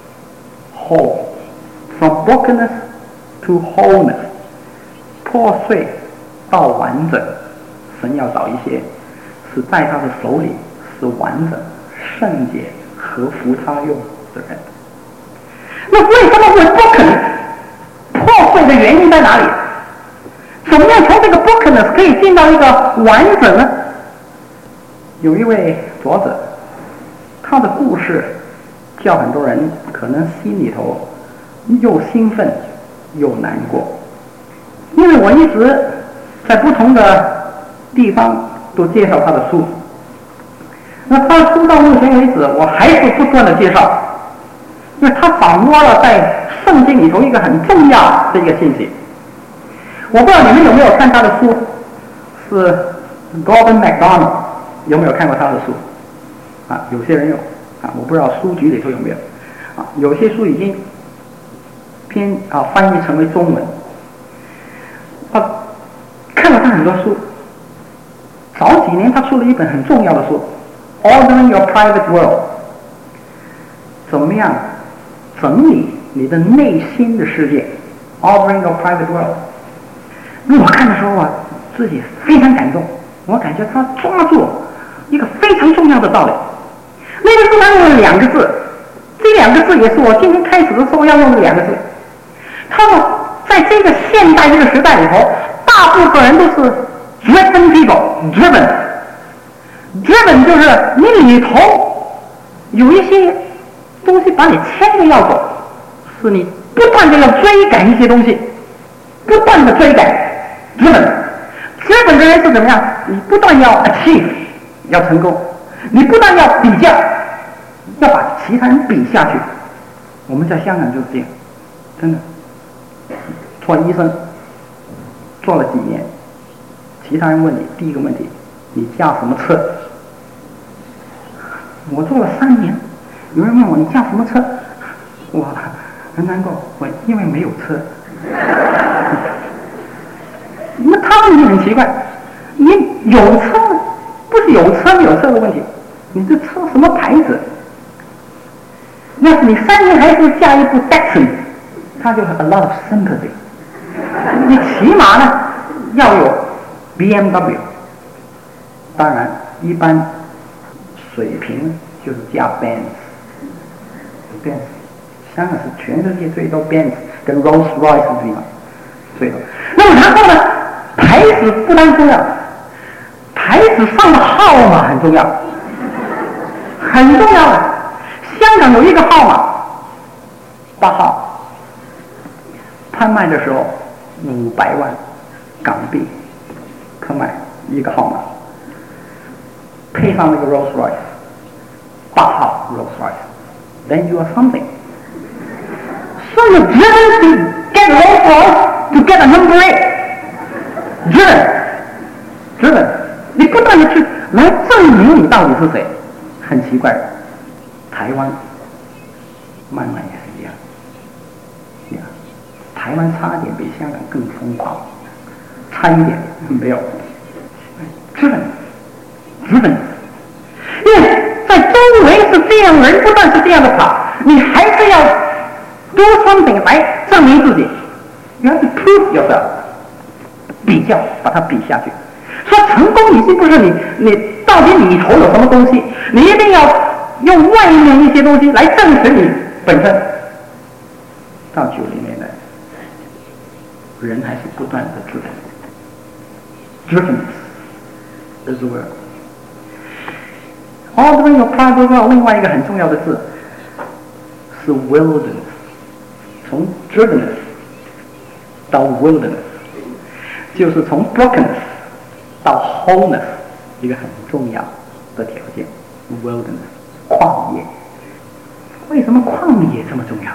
whole， from brokenness to wholeness， 破碎到完整。神要找一些是在他的手里是完整、圣洁、合乎他用的人。那为什么会broken？破碎的原因在哪里？怎么样从这个 brokenness 可以进到一个完整呢？有一位作者，他的故事叫很多人可能心里头又兴奋又难过。因为我一直在不同的地方都介绍他的书，那他的书到目前为止我还是不断的介绍，因为他掌握了在圣经里头一个很重要的一个信息。我不知道你们有没有看他的书，是 Gordon MacDonald， 有没有看过他的书？啊，有些人有啊，我不知道书局里头有没有啊。有些书已经翻译成为中文。看了他很多书，早几年他出了一本很重要的书《Ordering Your Private World》，怎么样整理你的内心的世界 ，Ordering Your Private World。那我看的时候啊，自己非常感动，我感觉他抓住一个非常重要的道理。那个书上用了2个字，这2个字也是我今天开始的时候要用的2个字。他说，在这个现代这个时代里头，大部分人都是 driven people，driven 就是你里头有一些东西把你牵着要走，是你不断的要追赶一些东西，不断的追赶 driven 的人是怎么样？你不断要 achieve， 要成功，你不断要比较，要把其他人比下去。我们在香港就是这样，真的。做医生做了几年，其他人问你第一个问题，你驾什么车？我做了3年，有人问我你驾什么车？我很难过，我因为没有车。那他们也很奇怪，你有车不是有车没有车的问题，你这车什么牌子？要是你3年还是驾一部 Datsun， 他就是 a lot of sympathy。你起码呢要有 BMW， 当然一般水平就是加 Benz， 香港是全世界最多 Benz 跟 Rolls Royce 的地方最多。那么然后呢，牌子不单重要，牌子上的号码很重要，很重要的。香港有一个号码8号，拍卖的时候500万港币可买一个号码，配上那个 Rolls Royce，8号 Rolls Royce，then you are something. So you're driven to get Rolls Royce to get a number 8. Driven， 你不断的去来证明你到底是谁，很奇怪。台湾慢慢也是一样。台湾差点比香港更疯狂，差一点没有。driven， 因为在周围是这样，人不断是这样的跑，你还是要 do something 来证明自己。You have to prove yourself， 比较把它比下去。说成功已经不是你到底里头有什么东西，你一定要用外面一些东西来证实你本身。到90年代。人还是不断的driven is the word。 Ordering your private world 另外一个很重要的字是 wilderness， 从 drivenness 到 wilderness， 就是从 brokenness 到 wholeness 一个很重要的条件。 wilderness 旷野。为什么旷野这么重要？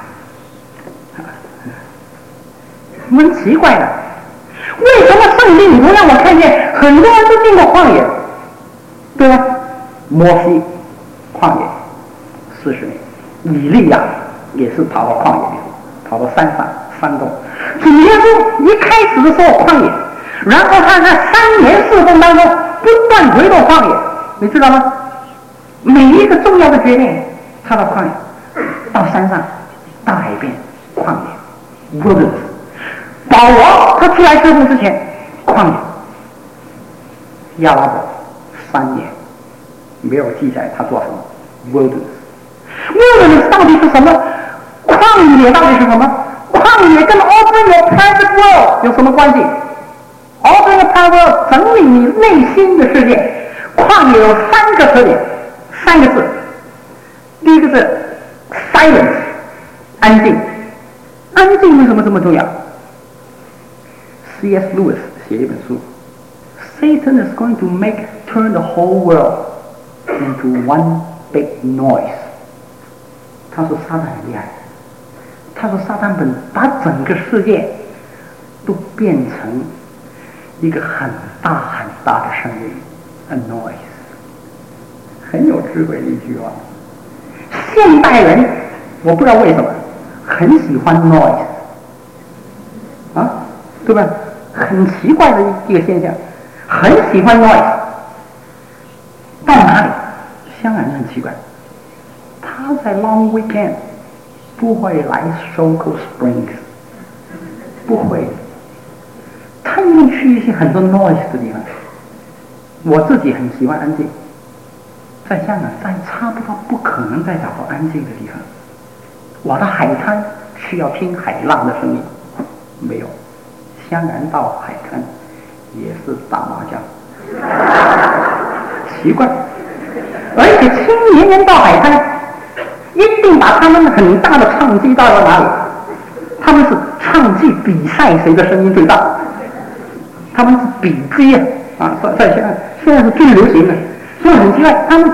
很奇怪的，为什么圣经里头让我看见很多人都进过旷野，对吧？摩西旷野40年，以利亚也是跑到旷野里头，跑到山上山洞。主耶稣一开始的时候旷野，然后他在3年侍奉当中不断回到旷野，你知道吗？每一个重要的决定，他到旷野，到山上，到海边，旷野 wilderness。保罗他出来侍奉之前，旷野，亚拉伯3年，没有记载他做什么。wilderness 到底是什么？旷野到底是什么？旷野跟 Ordering Your Private World 有什么关系？ Ordering Your Private World 整理你内心的世界。旷野有3个特点，3个字。第一个字 silence， 安静。安静为什么这么重要？C.S. Lewis 写一本书 Satan is going to turn the whole world into one big noise。 他说撒旦很厉害， 他说撒旦把整个世界都变成一个很大很大的声音 ，a noise， 很有智慧的一句话。现代人我不知道为什么很喜欢 noise， 啊，对吧？很奇怪的一个现象，很喜欢 noise。到哪里？香港人很奇怪，他在 long weekend 不会来 Soco Springs， 不会，他一定去一些很多 noise 的地方。我自己很喜欢安静，在香港再差不多不可能再找到安静的地方。我的海滩需要听海浪的声音，没有。香港人到海滩也是打麻将，奇怪。而且青年人到海滩一定把他们很大的唱机带到哪里？他们是唱机比赛谁的声音最大，他们是比机啊！在现在是最流行的，所以很奇怪，他们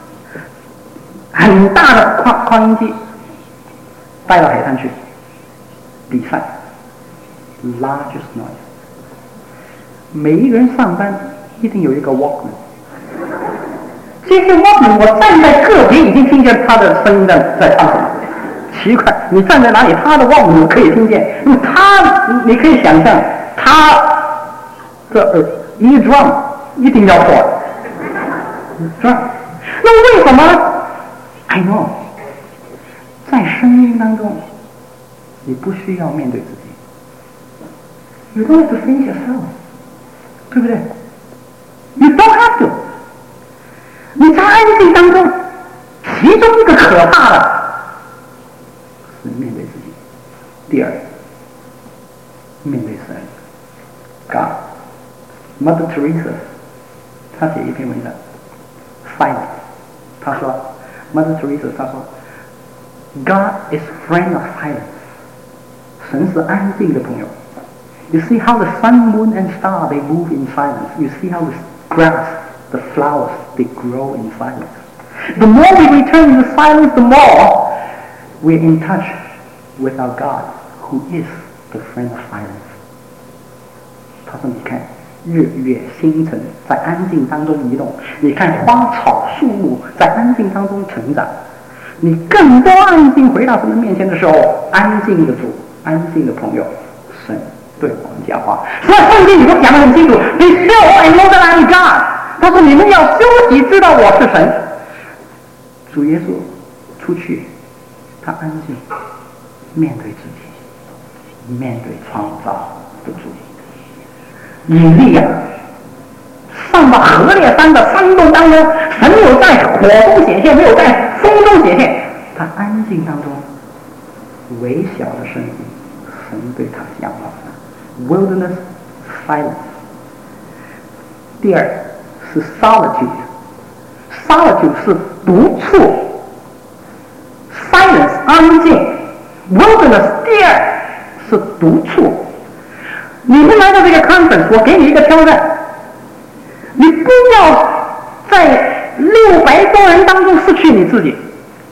很大的扩音机带到海滩去比赛 ，largest noise。每一个人上班一定有一个 Walkman。这些 Walkman 我站在个别已经听见他的声音在唱什么，奇怪，你站在哪里，他的 Walkman 可以听见。你可以想象，他的一 drum 一定要错，是吧？那为什么呢 ？I know， 在声音当中，你不需要面对自己 ，You don't have to face yourself， 对不对 ？You don't have to。你在安静当中，其中一个可怕的是面对自己。第二，面对神 ，God。Mother Teresa， 她写一篇文章 ，Silence， 她说 ，Mother Teresa 她说 ，God is friend of silence， 神是安静的朋友。You see how the sun, moon, and star they move in silence. You see how the grass.The flowers, they grow in silence. The more we return in the silence, the more we're in touch with our God, who is the friend of silence. 他说：“你看，日月星辰在安静当中移动，你看花草树木在安静当中成长。你更多安静回到神的面前的时候，安静的主，安静的朋友，神对我们讲话。所以圣经里头讲得很清楚 ：Be still and know that I am God。”他说：“你们要休息，知道我是神。”主耶稣出去，他安静，面对自己，面对创造的主。以利亚上到何烈山的山洞当中，神没有在火中显现，没有在风中显现，他安静当中微小的声音，神对他讲话。Wilderness silence。第二。是 solitude 是独处 ，silence 安静 ，wilderness 第二是独处。你们来到这个 conference， 我给你一个挑战，你不要在600多人当中失去你自己。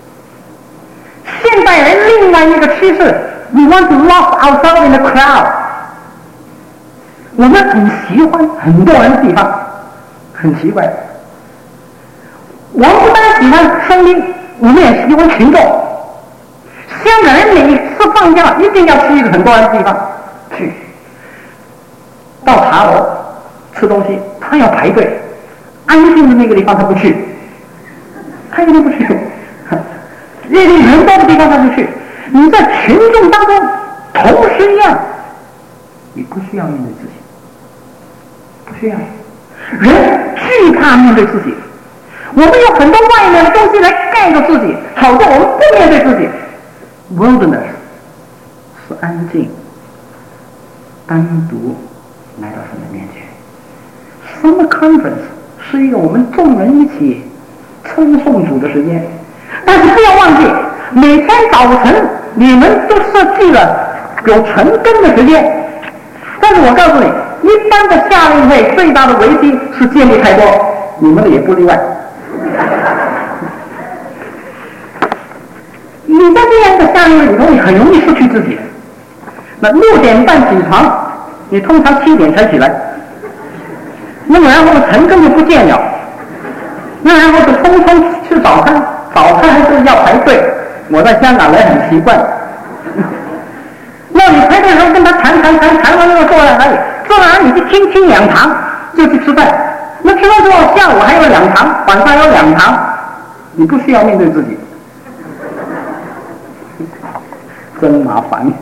现代人另外一个趋势 ，we want to lost ourselves in the crowd。我们很喜欢很多人的地方。很奇怪，我们不但喜欢声音，我们也喜欢群众。香港人每次放假一定要去一个很多人的地方去，到茶楼吃东西，他要排队，安静的那个地方他不去，他一定不去。那个人多的地方他就去。你在群众当中同时一样，你不需要面对自己，不需要。人惧怕面对自己，我们有很多外面的东西来盖着自己，好像我们不面对自己。Wilderness 是安静，单独来到神的面前。Summer Conference 是一个我们众人一起称颂主的时间，但是不要忘记，每天早晨你们都设计了有晨更的时间，但是我告诉你。一般的夏令会最大的危机是建立太多，你们的也不例外。一你在这样的夏令会里头，你很容易失去自己。那6点半起床，你通常7点才起来，那么然后成根就不见了，那然后就匆匆吃早餐，早餐还是要排队。我在香港来很习惯。那你排队的时候跟他谈完了坐在哪里？坐在哪里去听2堂就去吃饭。那吃完之后，下午还有2堂，晚上有2堂，你不需要面对自己，真麻烦。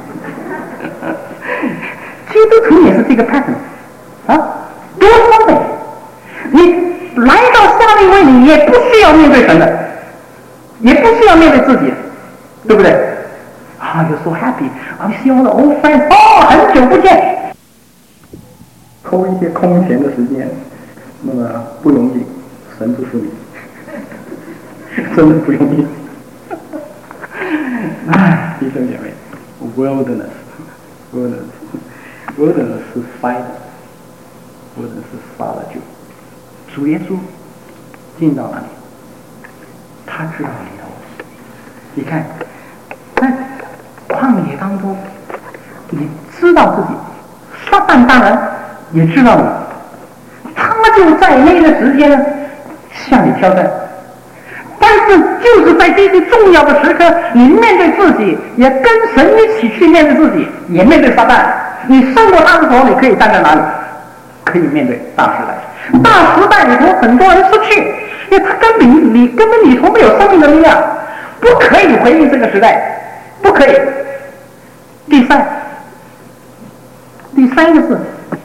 基督徒也是这个 pattern 啊，多方面，你来到夏令会，你也不需要面对神的，也不需要面对自己，对不对？啊、you're so happy， I see all the old friends， 哦，很久不见，偷一些空闲的时间，那么不容易，神不是你，真的不容易。哎，弟兄姐妹 ，wilderness 是 fight，wilderness 是杀了就。主耶稣进到哪里？他知道里头。你看，在旷野当中，你知道自己，撒旦当然也知道你，他就在那个时间向你挑战。但是就是在这些重要的时刻，你面对自己，也跟神一起去面对自己，也面对撒旦。你胜过他的时候，你可以站在哪里？可以面对大时代。大时代里头，很多人失去，因为他根本里头没有生命的力量，不可以回应这个时代，不可以。第三个是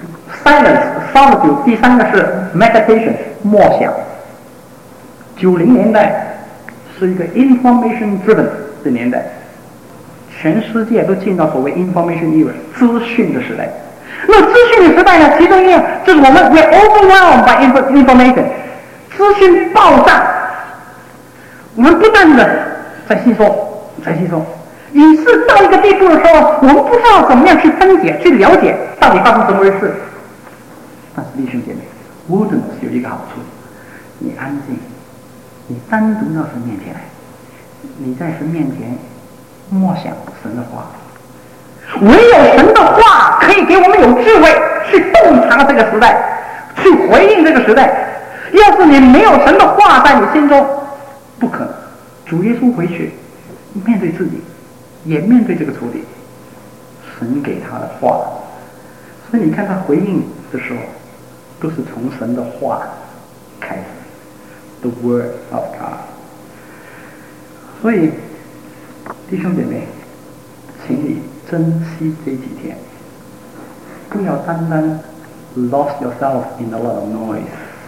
silence，solitude， 第三个是 meditation， 默想。90年代是一个 information driven 的年代，全世界都进到所谓 information era 资讯的时代。那资讯的时代呢，其中一样就是我们 we're overwhelmed by information， 资讯爆炸，我们不断的在吸收，以致到一个地步的时候，我们不知道怎么样去分解、去了解到底发生什么回事。但是弟兄姐妹 ，wilderness 有一个好处，你安静。你单独到神面前来，你在神面前默想神的话，唯有神的话可以给我们有智慧去洞察这个时代，去回应这个时代。要是你没有神的话在你心中，不可能。主耶稣回去面对自己，也面对这个处理，神给他的话，所以你看他回应的时候，都是从神的话开始。The word of God。 所以弟兄姐妹，请你珍惜这几天，不要单单 lost yourself in a lot of noise.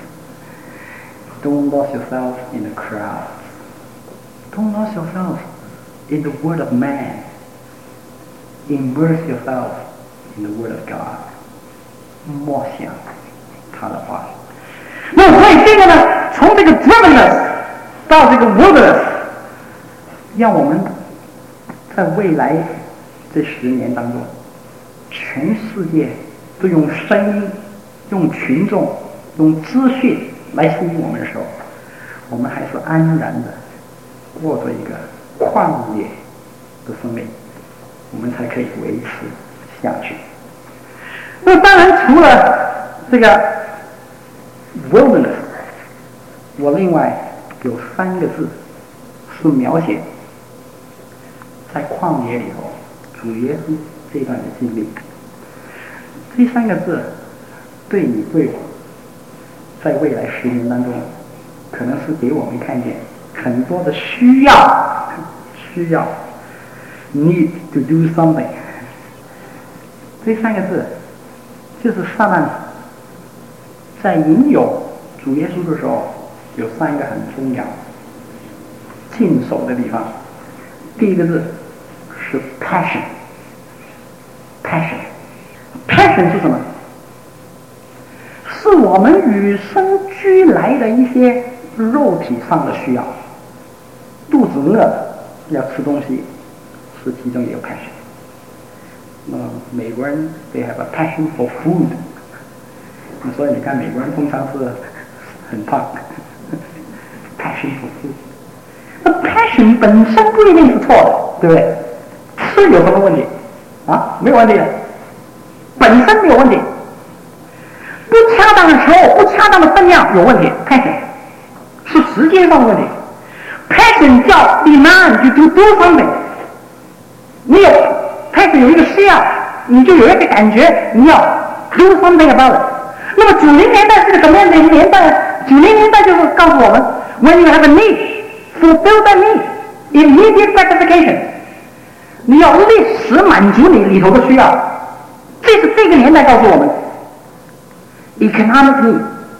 Don't lose yourself in the crowd. Don't lose yourself in the word of man. Immerse yourself in the word of God. 默想他的话。那所以这个呢，从这个 drivenness 到这个 wilderness， 让我们在未来这10年当中，全世界都用声音、用群众、用资讯来吸引我们的时候，我们还是安然的过着一个旷野的生命，我们才可以维持下去。那当然，除了这个 wilderness， 我另外有3个字是描写在旷野里头主耶稣这段的经历。这3个字对你对我，在未来10年当中，可能是给我们看见很多的需要 need to do something。 这3个字就是撒旦在引诱主耶稣的时候，有3个很重要进手的地方。第一个字是 passion 是什么？是我们与生俱来的一些肉体上的需要，肚子饿要吃东西，是其中也有 passion。那美国人 they have a passion for food， 所以你看美国人通常是很胖passion for food。那 passion 本身不一定是错的，对不对？是有什么问题啊？没有问题的，本身没有问题。不恰当的时候、不恰当的分量有问题 ，passion 是时间上的问题。passion 叫 demand to do something， 你有 passion 有一个需要，你就有一个感觉，你要 do something about it。那么90年代是个什么样的年代？90年代就是告诉我们 ，when you have a need, fulfill that need, immediate gratification。你要立时满足你里头的需要，这是这个年代告诉我们。Economically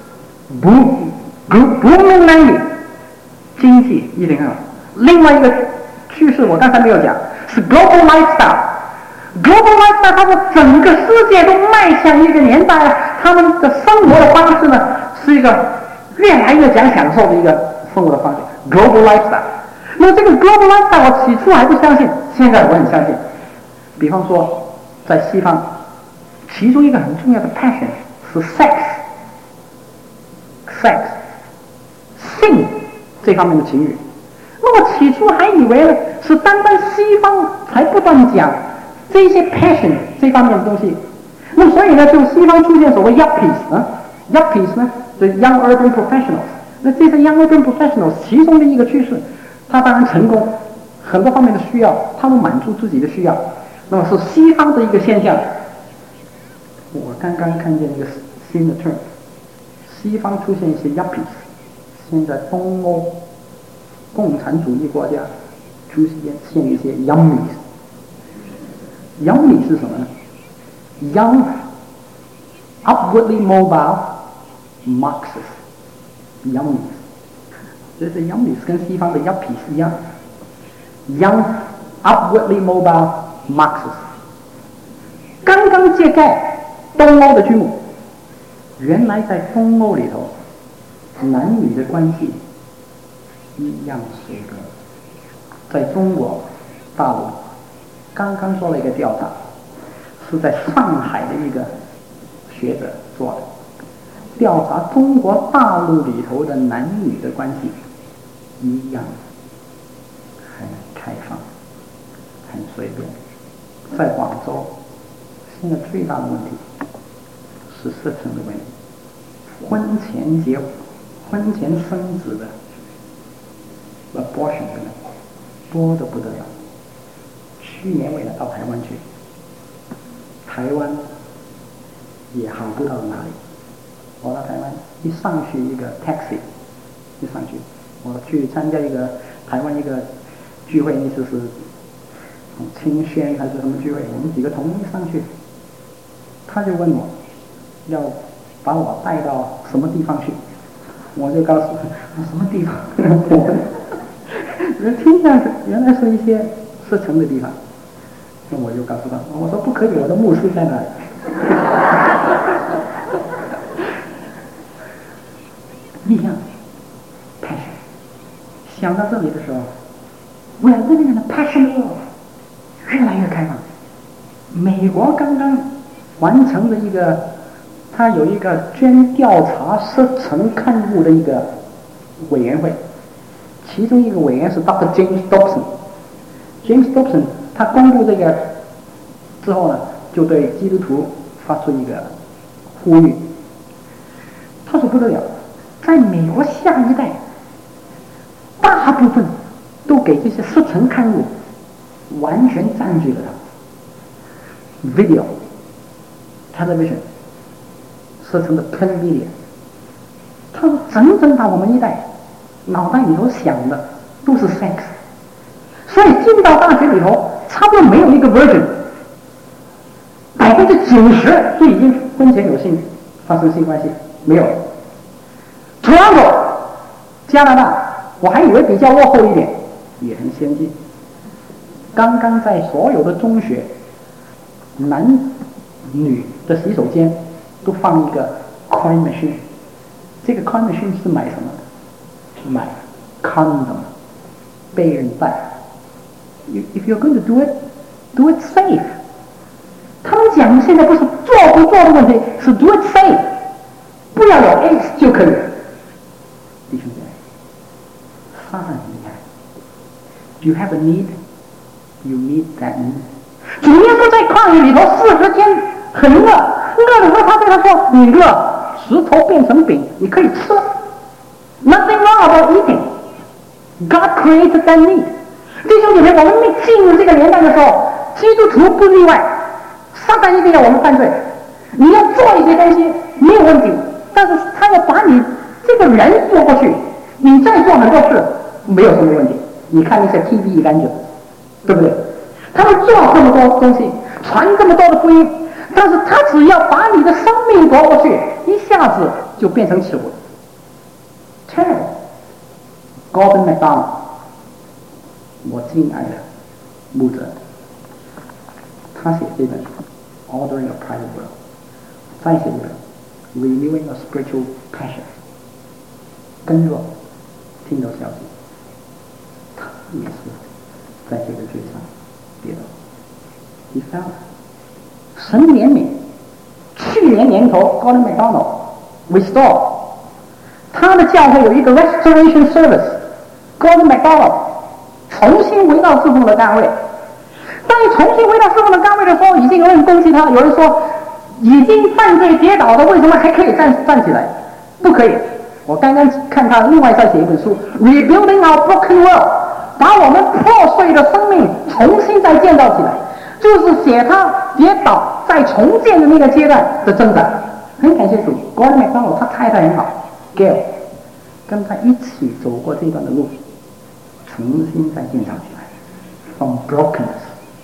booming language， 经济一定要。另外一个趋势我刚才没有讲，是 global lifestyle。global lifestyle 它是整个世界都迈向一个年代，他们的生活的方式呢是一个越来越讲享受的一个生活的方式。global lifestyle， 那么这个 global lifestyle 我起初还不相信，现在我很相信。比方说，在西方，其中一个很重要的 passion 是 sex， 性这方面的情欲。那么起初还以为呢是单单西方才不断讲这些 passion 这方面的东西。那么所以呢，就西方出现所谓 yuppies 啊 ，yuppies 呢，就是 young urban professionals。那这些 young urban professionals 其中的一个趋势，他当然成功，很多方面的需要，他们满足自己的需要。那么是西方的一个现象。我刚刚看见一个新的 term， 西方出现一些 yuppies， 现在东欧共产主义国家出现一些 yummies。yummy 是什么呢？ Young, upwardly mobile Marxists, yummies。这些 yummies 跟西方的 yuppies 一样。Young, upwardly mobile Marxists。刚刚揭盖东欧的剧目，原来在东欧里头，男女的关系一样随格。在中国大陆，刚刚做了一个调查，是在上海的一个学者做的，调查中国大陆里头的男女的关系，一样很开放，很随便。在广州，现在最大的问题是色情的问题，婚前生子的 abortion 的人多得不得了。去年为了到台湾去，台湾也好不到哪里。我到台湾一上去一个 taxi， 一上去，我去参加一个台湾一个聚会，意思是清宣还是什么聚会，我们几个同一上去，他就问我要把我带到什么地方去，我就告诉他什么地方，人听上去原来是一些色情的地方。那我就告诉他，我说不可以，我的牧师在哪里？一样 passion。想到这里的时候 ，we are living in a passion world， 越来越开放。美国刚刚完成的一个，他有一个专调查色情刊物的一个委员会，其中一个委员是 Dr. James Dobson。James Dobson 他公布这个之后呢，就对基督徒发出一个呼吁。他说不得了，在美国下一代，大部分都给这些色情刊物完全占据了它。video, television， 色情的 print media， 他说整整把我们一代脑袋里头想的都是 sex。所以进到大学里头，差不多没有一个 virgin， 90%就已经婚前有发生性关系，没有。Toronto， 加拿大，我还以为比较落后一点，也很先进。刚刚在所有的中学，男女的洗手间都放一个 coin machine， 这个 coin machine 是买什么的？是买 condom， 备孕带。If you're going to do it, do it safe。 他们讲现在不是做不做的问题，是 do it safe， 不要有 AIDS 就可以。弟兄姐妹，杀得很厉害， Do you have a need? You meet that need. 主耶稣在旷野里头40天很饿，饿的时候他对他说：“你饿，石头变成饼，你可以吃。” Nothing wrong about eating. God created that need. 弟兄姐妹，我们进入这个年代的时候，基督徒不例外，撒旦一定要我们犯罪。你要做一些东西没有问题，但是他要把你这个人做过去，你再做很多事没有什么问题。你看那些 TV 一干就，对不对？他们做这么多东西，传这么多的福音，但是他只要把你的生命夺过去，一下子就变成耻辱。Terrible. Gordon MacDonald， 我敬爱的牧者，他写这本《Ordering a Private Will》，再写一本《Renewing a Spiritual Passion》，跟着听到消息，他也是在这个罪上跌倒。He fell。神怜悯，去年年头 ，Gordon MacDonald restore， 他的教会有一个 restoration service。Gordon MacDonald 重新回到侍奉的单位。当你重新回到侍奉的单位的时候，已经有人攻击他，有人说已经犯罪跌倒的，为什么还可以站起来？不可以。我刚刚看他另外再写一本书《Rebuilding Our Broken World》，把我们破碎的生命重新再建造起来，就是写他跌倒再重建的那个阶段的挣扎。很感谢主 ，Gordon MacDonald 他太太很好 ，Gail 跟他一起走过这段的路。重新再建造起来 ，from brokenness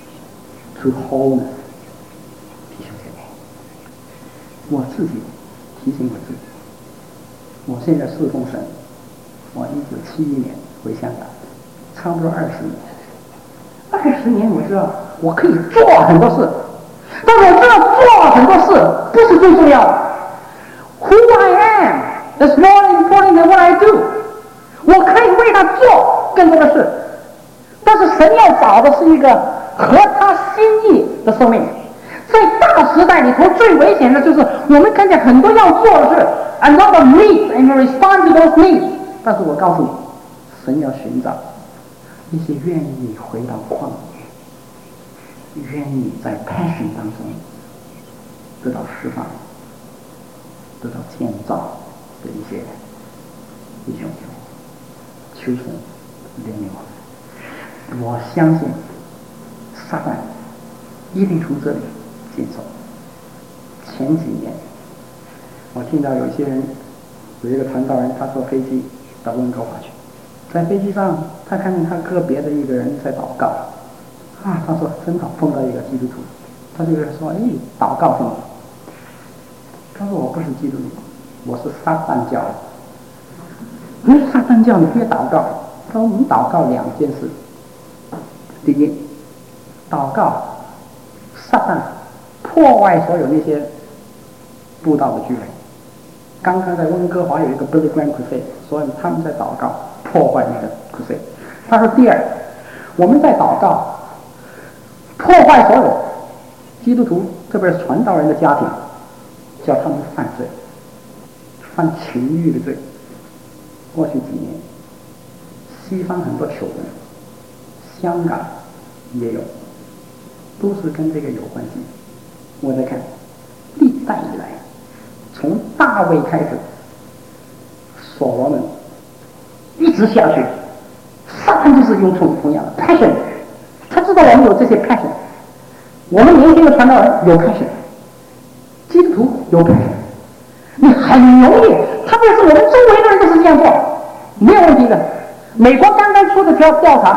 to wholeness。弟兄姐妹，我自己提醒我自己，我现在侍奉神，我1971年回香港，差不多20年。20年我知道我可以做很多事，但是我知道做很多事不是最重要的。Who I am is more important than what I do。我可以为他做更多的事，但是神要找的是一个合他心意的生命。在大时代里头，最危险的就是我们看见很多要做的事 ，and not the needs and respond to those needs。但是我告诉你，神要寻找一些愿意回到旷野，愿意在 passion 当中得到释放、得到建造的一些弟兄姐妹。求神怜悯我们。我相信撒旦一定从这里进手。前几年我听到有些人，有一个传道人，他坐飞机到温哥华去，在飞机上他看见他个别的一个人在祷告，他说真好，碰到一个基督徒，他就说祷告什么？他说我不是基督徒，我是撒旦教的。撒旦叫你别祷告，他说我们祷告2件事。第一，祷告撒旦破坏所有那些布道的聚会。刚刚在温哥华有一个 Billy Graham Crusade， 所以他们在祷告破坏那个 Crusade。他说第二，我们在祷告破坏所有基督徒，特别是传道人的家庭，叫他们犯罪，犯情欲的罪。过去几年，西方很多球人，香港也有，都是跟这个有关系。我在看，历代以来，从大卫开始，所罗门一直下去，撒旦就是用同样的 passion， 他知道我们有这些 passion， 我们年轻的传道人有 passion， 基督徒有 passion， 你很容易。特别是我们周围的人都是这样做，没有问题的。美国刚刚出的调查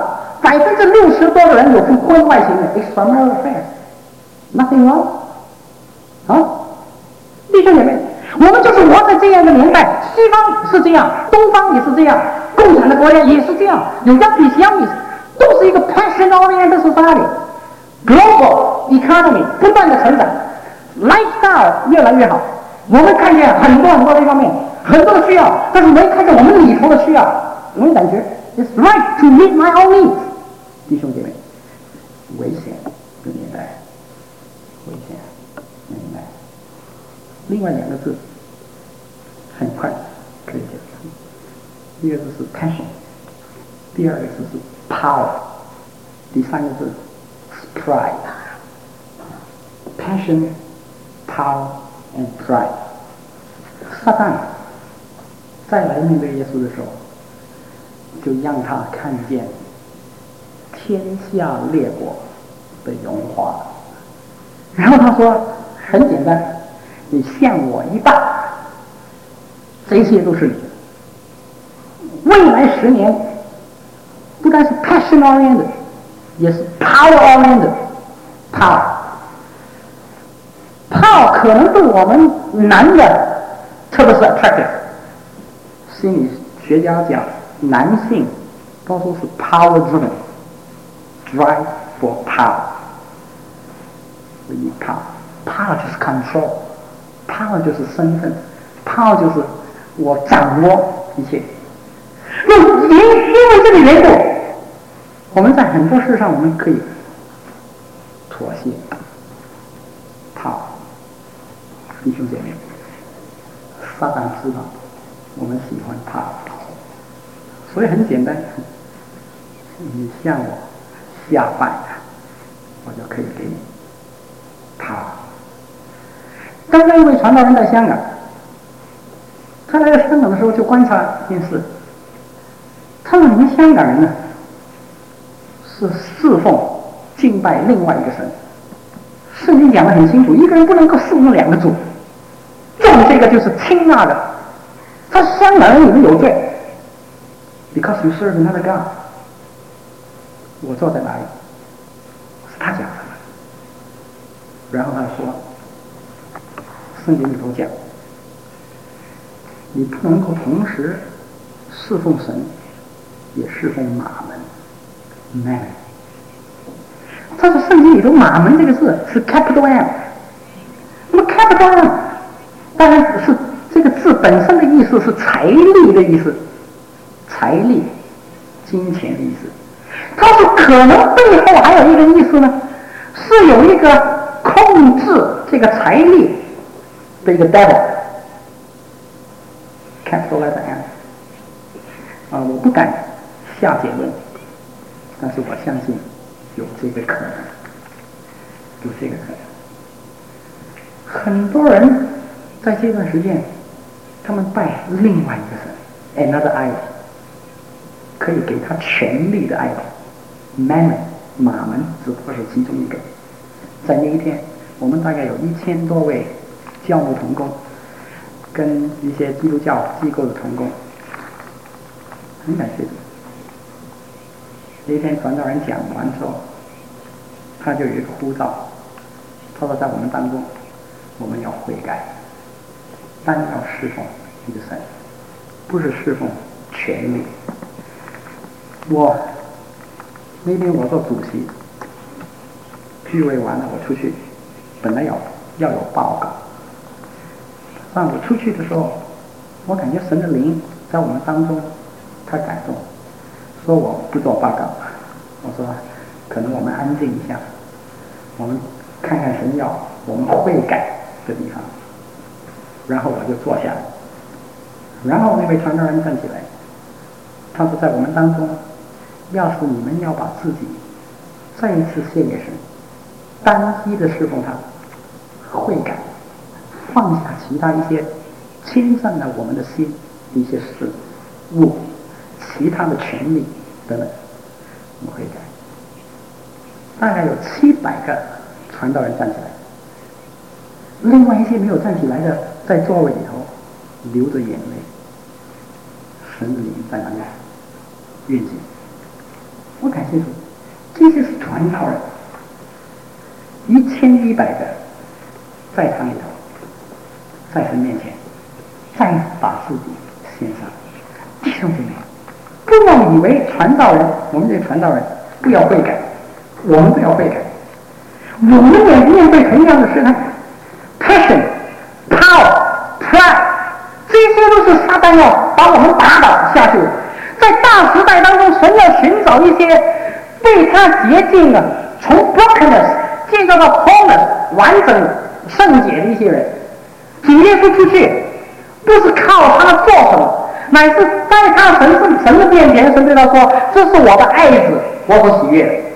，60%多的人有婚外情的 extramarital affair，nothing wrong。弟兄姐妹，我们就是活在这样的年代，西方是这样，东方也是这样，共产的国家也是这样，有Yuppies，都是一个 passion-oriented society，global economy 不断的成长 ，lifestyle 越来越好。我们看见很多这方面，很多的需要，但是没看见我们里头的需要。我们感觉 it's right to meet my own needs。弟兄姐妹，危险的年代，危险的年代。另外2个字很快可以解释，第一个字是 passion， 第2个字是 power。 第三个字是 pride。Passion, power, and pride。撒旦再来面对耶稣的时候，就让他看见天下列国的荣华。然后他说：“很简单，你向我一拜，这些都是你的。未来10年，不但是 passion oriented， 也是 power oriented。power 可能对我们男的特别是 attractive。心理学家讲，男性多数是 power driven，drive for power。We need power。power 就是 control，power 就是身份，power 就是我掌握一切。因为这个缘故，我们在很多事上我们可以妥协。power，弟兄姐妹，撒旦知道我们喜欢power，所以很简单，你向我下拜，我就可以给你power。刚刚一位传道人在香港，他来到香港的时候就观察一件事，他们你们香港人呢是侍奉敬拜另外一个神，圣经讲得很清楚，一个人不能够侍奉2个主，重这个就是轻那个。他香港人你们有罪 ，because you serve another God。我坐在哪里？是他讲的。然后他说，圣经里头讲，你不能够同时侍奉神，也侍奉马门 ，man。这个圣经里头马门这个字是 capital M， 那么 capital M 当然是这个字本身的意思是财力的意思，财力、金钱的意思。它是可能背后还有一个意思呢，是有一个控制这个财力的一个 devil。capital letter M。我不敢下结论，但是我相信有这个可能，有这个可能。很多人在这段时间，他们拜另外一个神 ，another idol， 可以给他权力的 idol，mammon 马门只不过是其中一个。在那一天，我们大概有1000多位教牧同工，跟一些基督教机构的同工，很感谢主。那天传道人讲完之后，他就有一个呼召，他说在我们当中，我们要悔改，单要侍奉一个神，不是侍奉权力。那天我做主席，聚会完了我出去，本来要有报告，但我出去的时候，我感觉神的灵在我们当中，他感动，说我不做报告，我说可能我们安静一下，我们看看神要我们悔改的地方。然后我就坐下来，然后那位传道人站起来，他说在我们当中，要是你们要把自己再一次献给神，单一的侍奉他，悔改，放下其他一些侵占了我们的心一些事物，其他的权利等等，我们悔改。大概有700个传道人站起来，另外一些没有站起来的，在座位里头流着眼泪，神的灵在那里运行。我感谢主，这些是传道人，1100个在堂里头，在神面前，再把自己献上。弟兄姐妹，不要以为传道人，我们这传道人不要悔改，我们不要悔改，我们也面对同样的试探 ，passion、power、pride， 这些都是撒旦要把我们打倒下去的。在大时代当中，神要寻找一些被他洁净的，从 brokenness 建造到 wholeness 完整圣洁的一些人。主耶稣出去，不是靠他做什么，乃是在他神的面前，神对他说：“这是我的爱子，我所喜悦的。”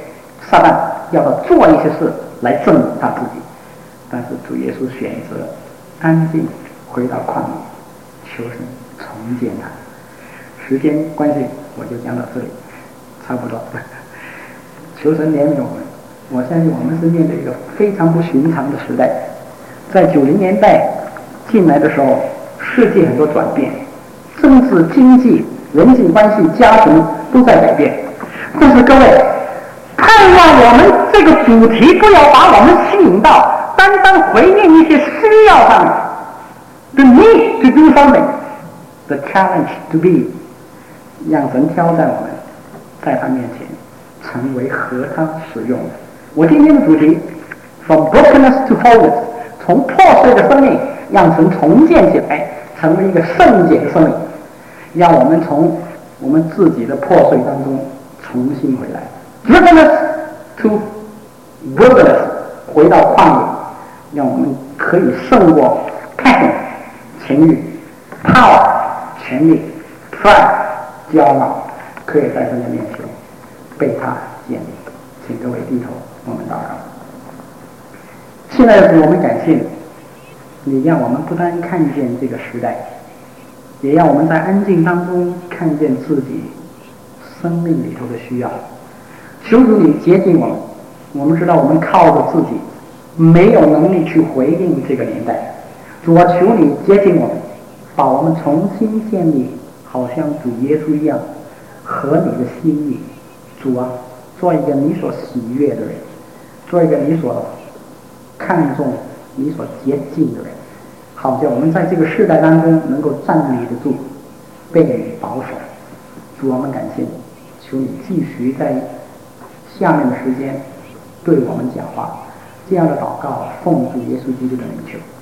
撒旦要他做一些事来证明他自己，但是主耶稣选择安静回到旷野，求神重建他。时间关系，我就讲到这里，差不多。求神怜悯我们。我相信我们是面对一个非常不寻常的时代。在90年代进来的时候，世界很多转变，政治、经济、人际关系、家庭都在改变。但是各位，盼望我们这个主题不要把我们吸引到单单回应一些需要上面。The need to do something, the challenge to be， 让神挑战我们，在他面前成为合他使用的。我今天的主题 From brokenness to wholeness， 从破碎的生命让神重建起来，成为一个圣洁的生命，让我们从我们自己的破碎当中重新回来。Brokenness to wilderness， 回到旷野，让我们可以胜过 passion 情欲、power 权力、pride 骄傲，可以在神的面前被他建立。请各位低头，我们祷告。现在的主，我们感谢你，让我们不单看见这个时代，也让我们在安静当中看见自己生命里头的需要。求主你接近我们，我们知道我们靠着自己没有能力去回应这个年代。主啊，求你接近我们，把我们重新建立，好像主耶稣一样，合你的心意。主啊，做一个你所喜悦的人，做一个你所看重、你所洁净的人，好像我们在这个世代当中能够站立得住，被你保守。主，我们感谢你，求你继续在下面的时间对我们讲话。这样的祷告，奉主耶稣基督的名求。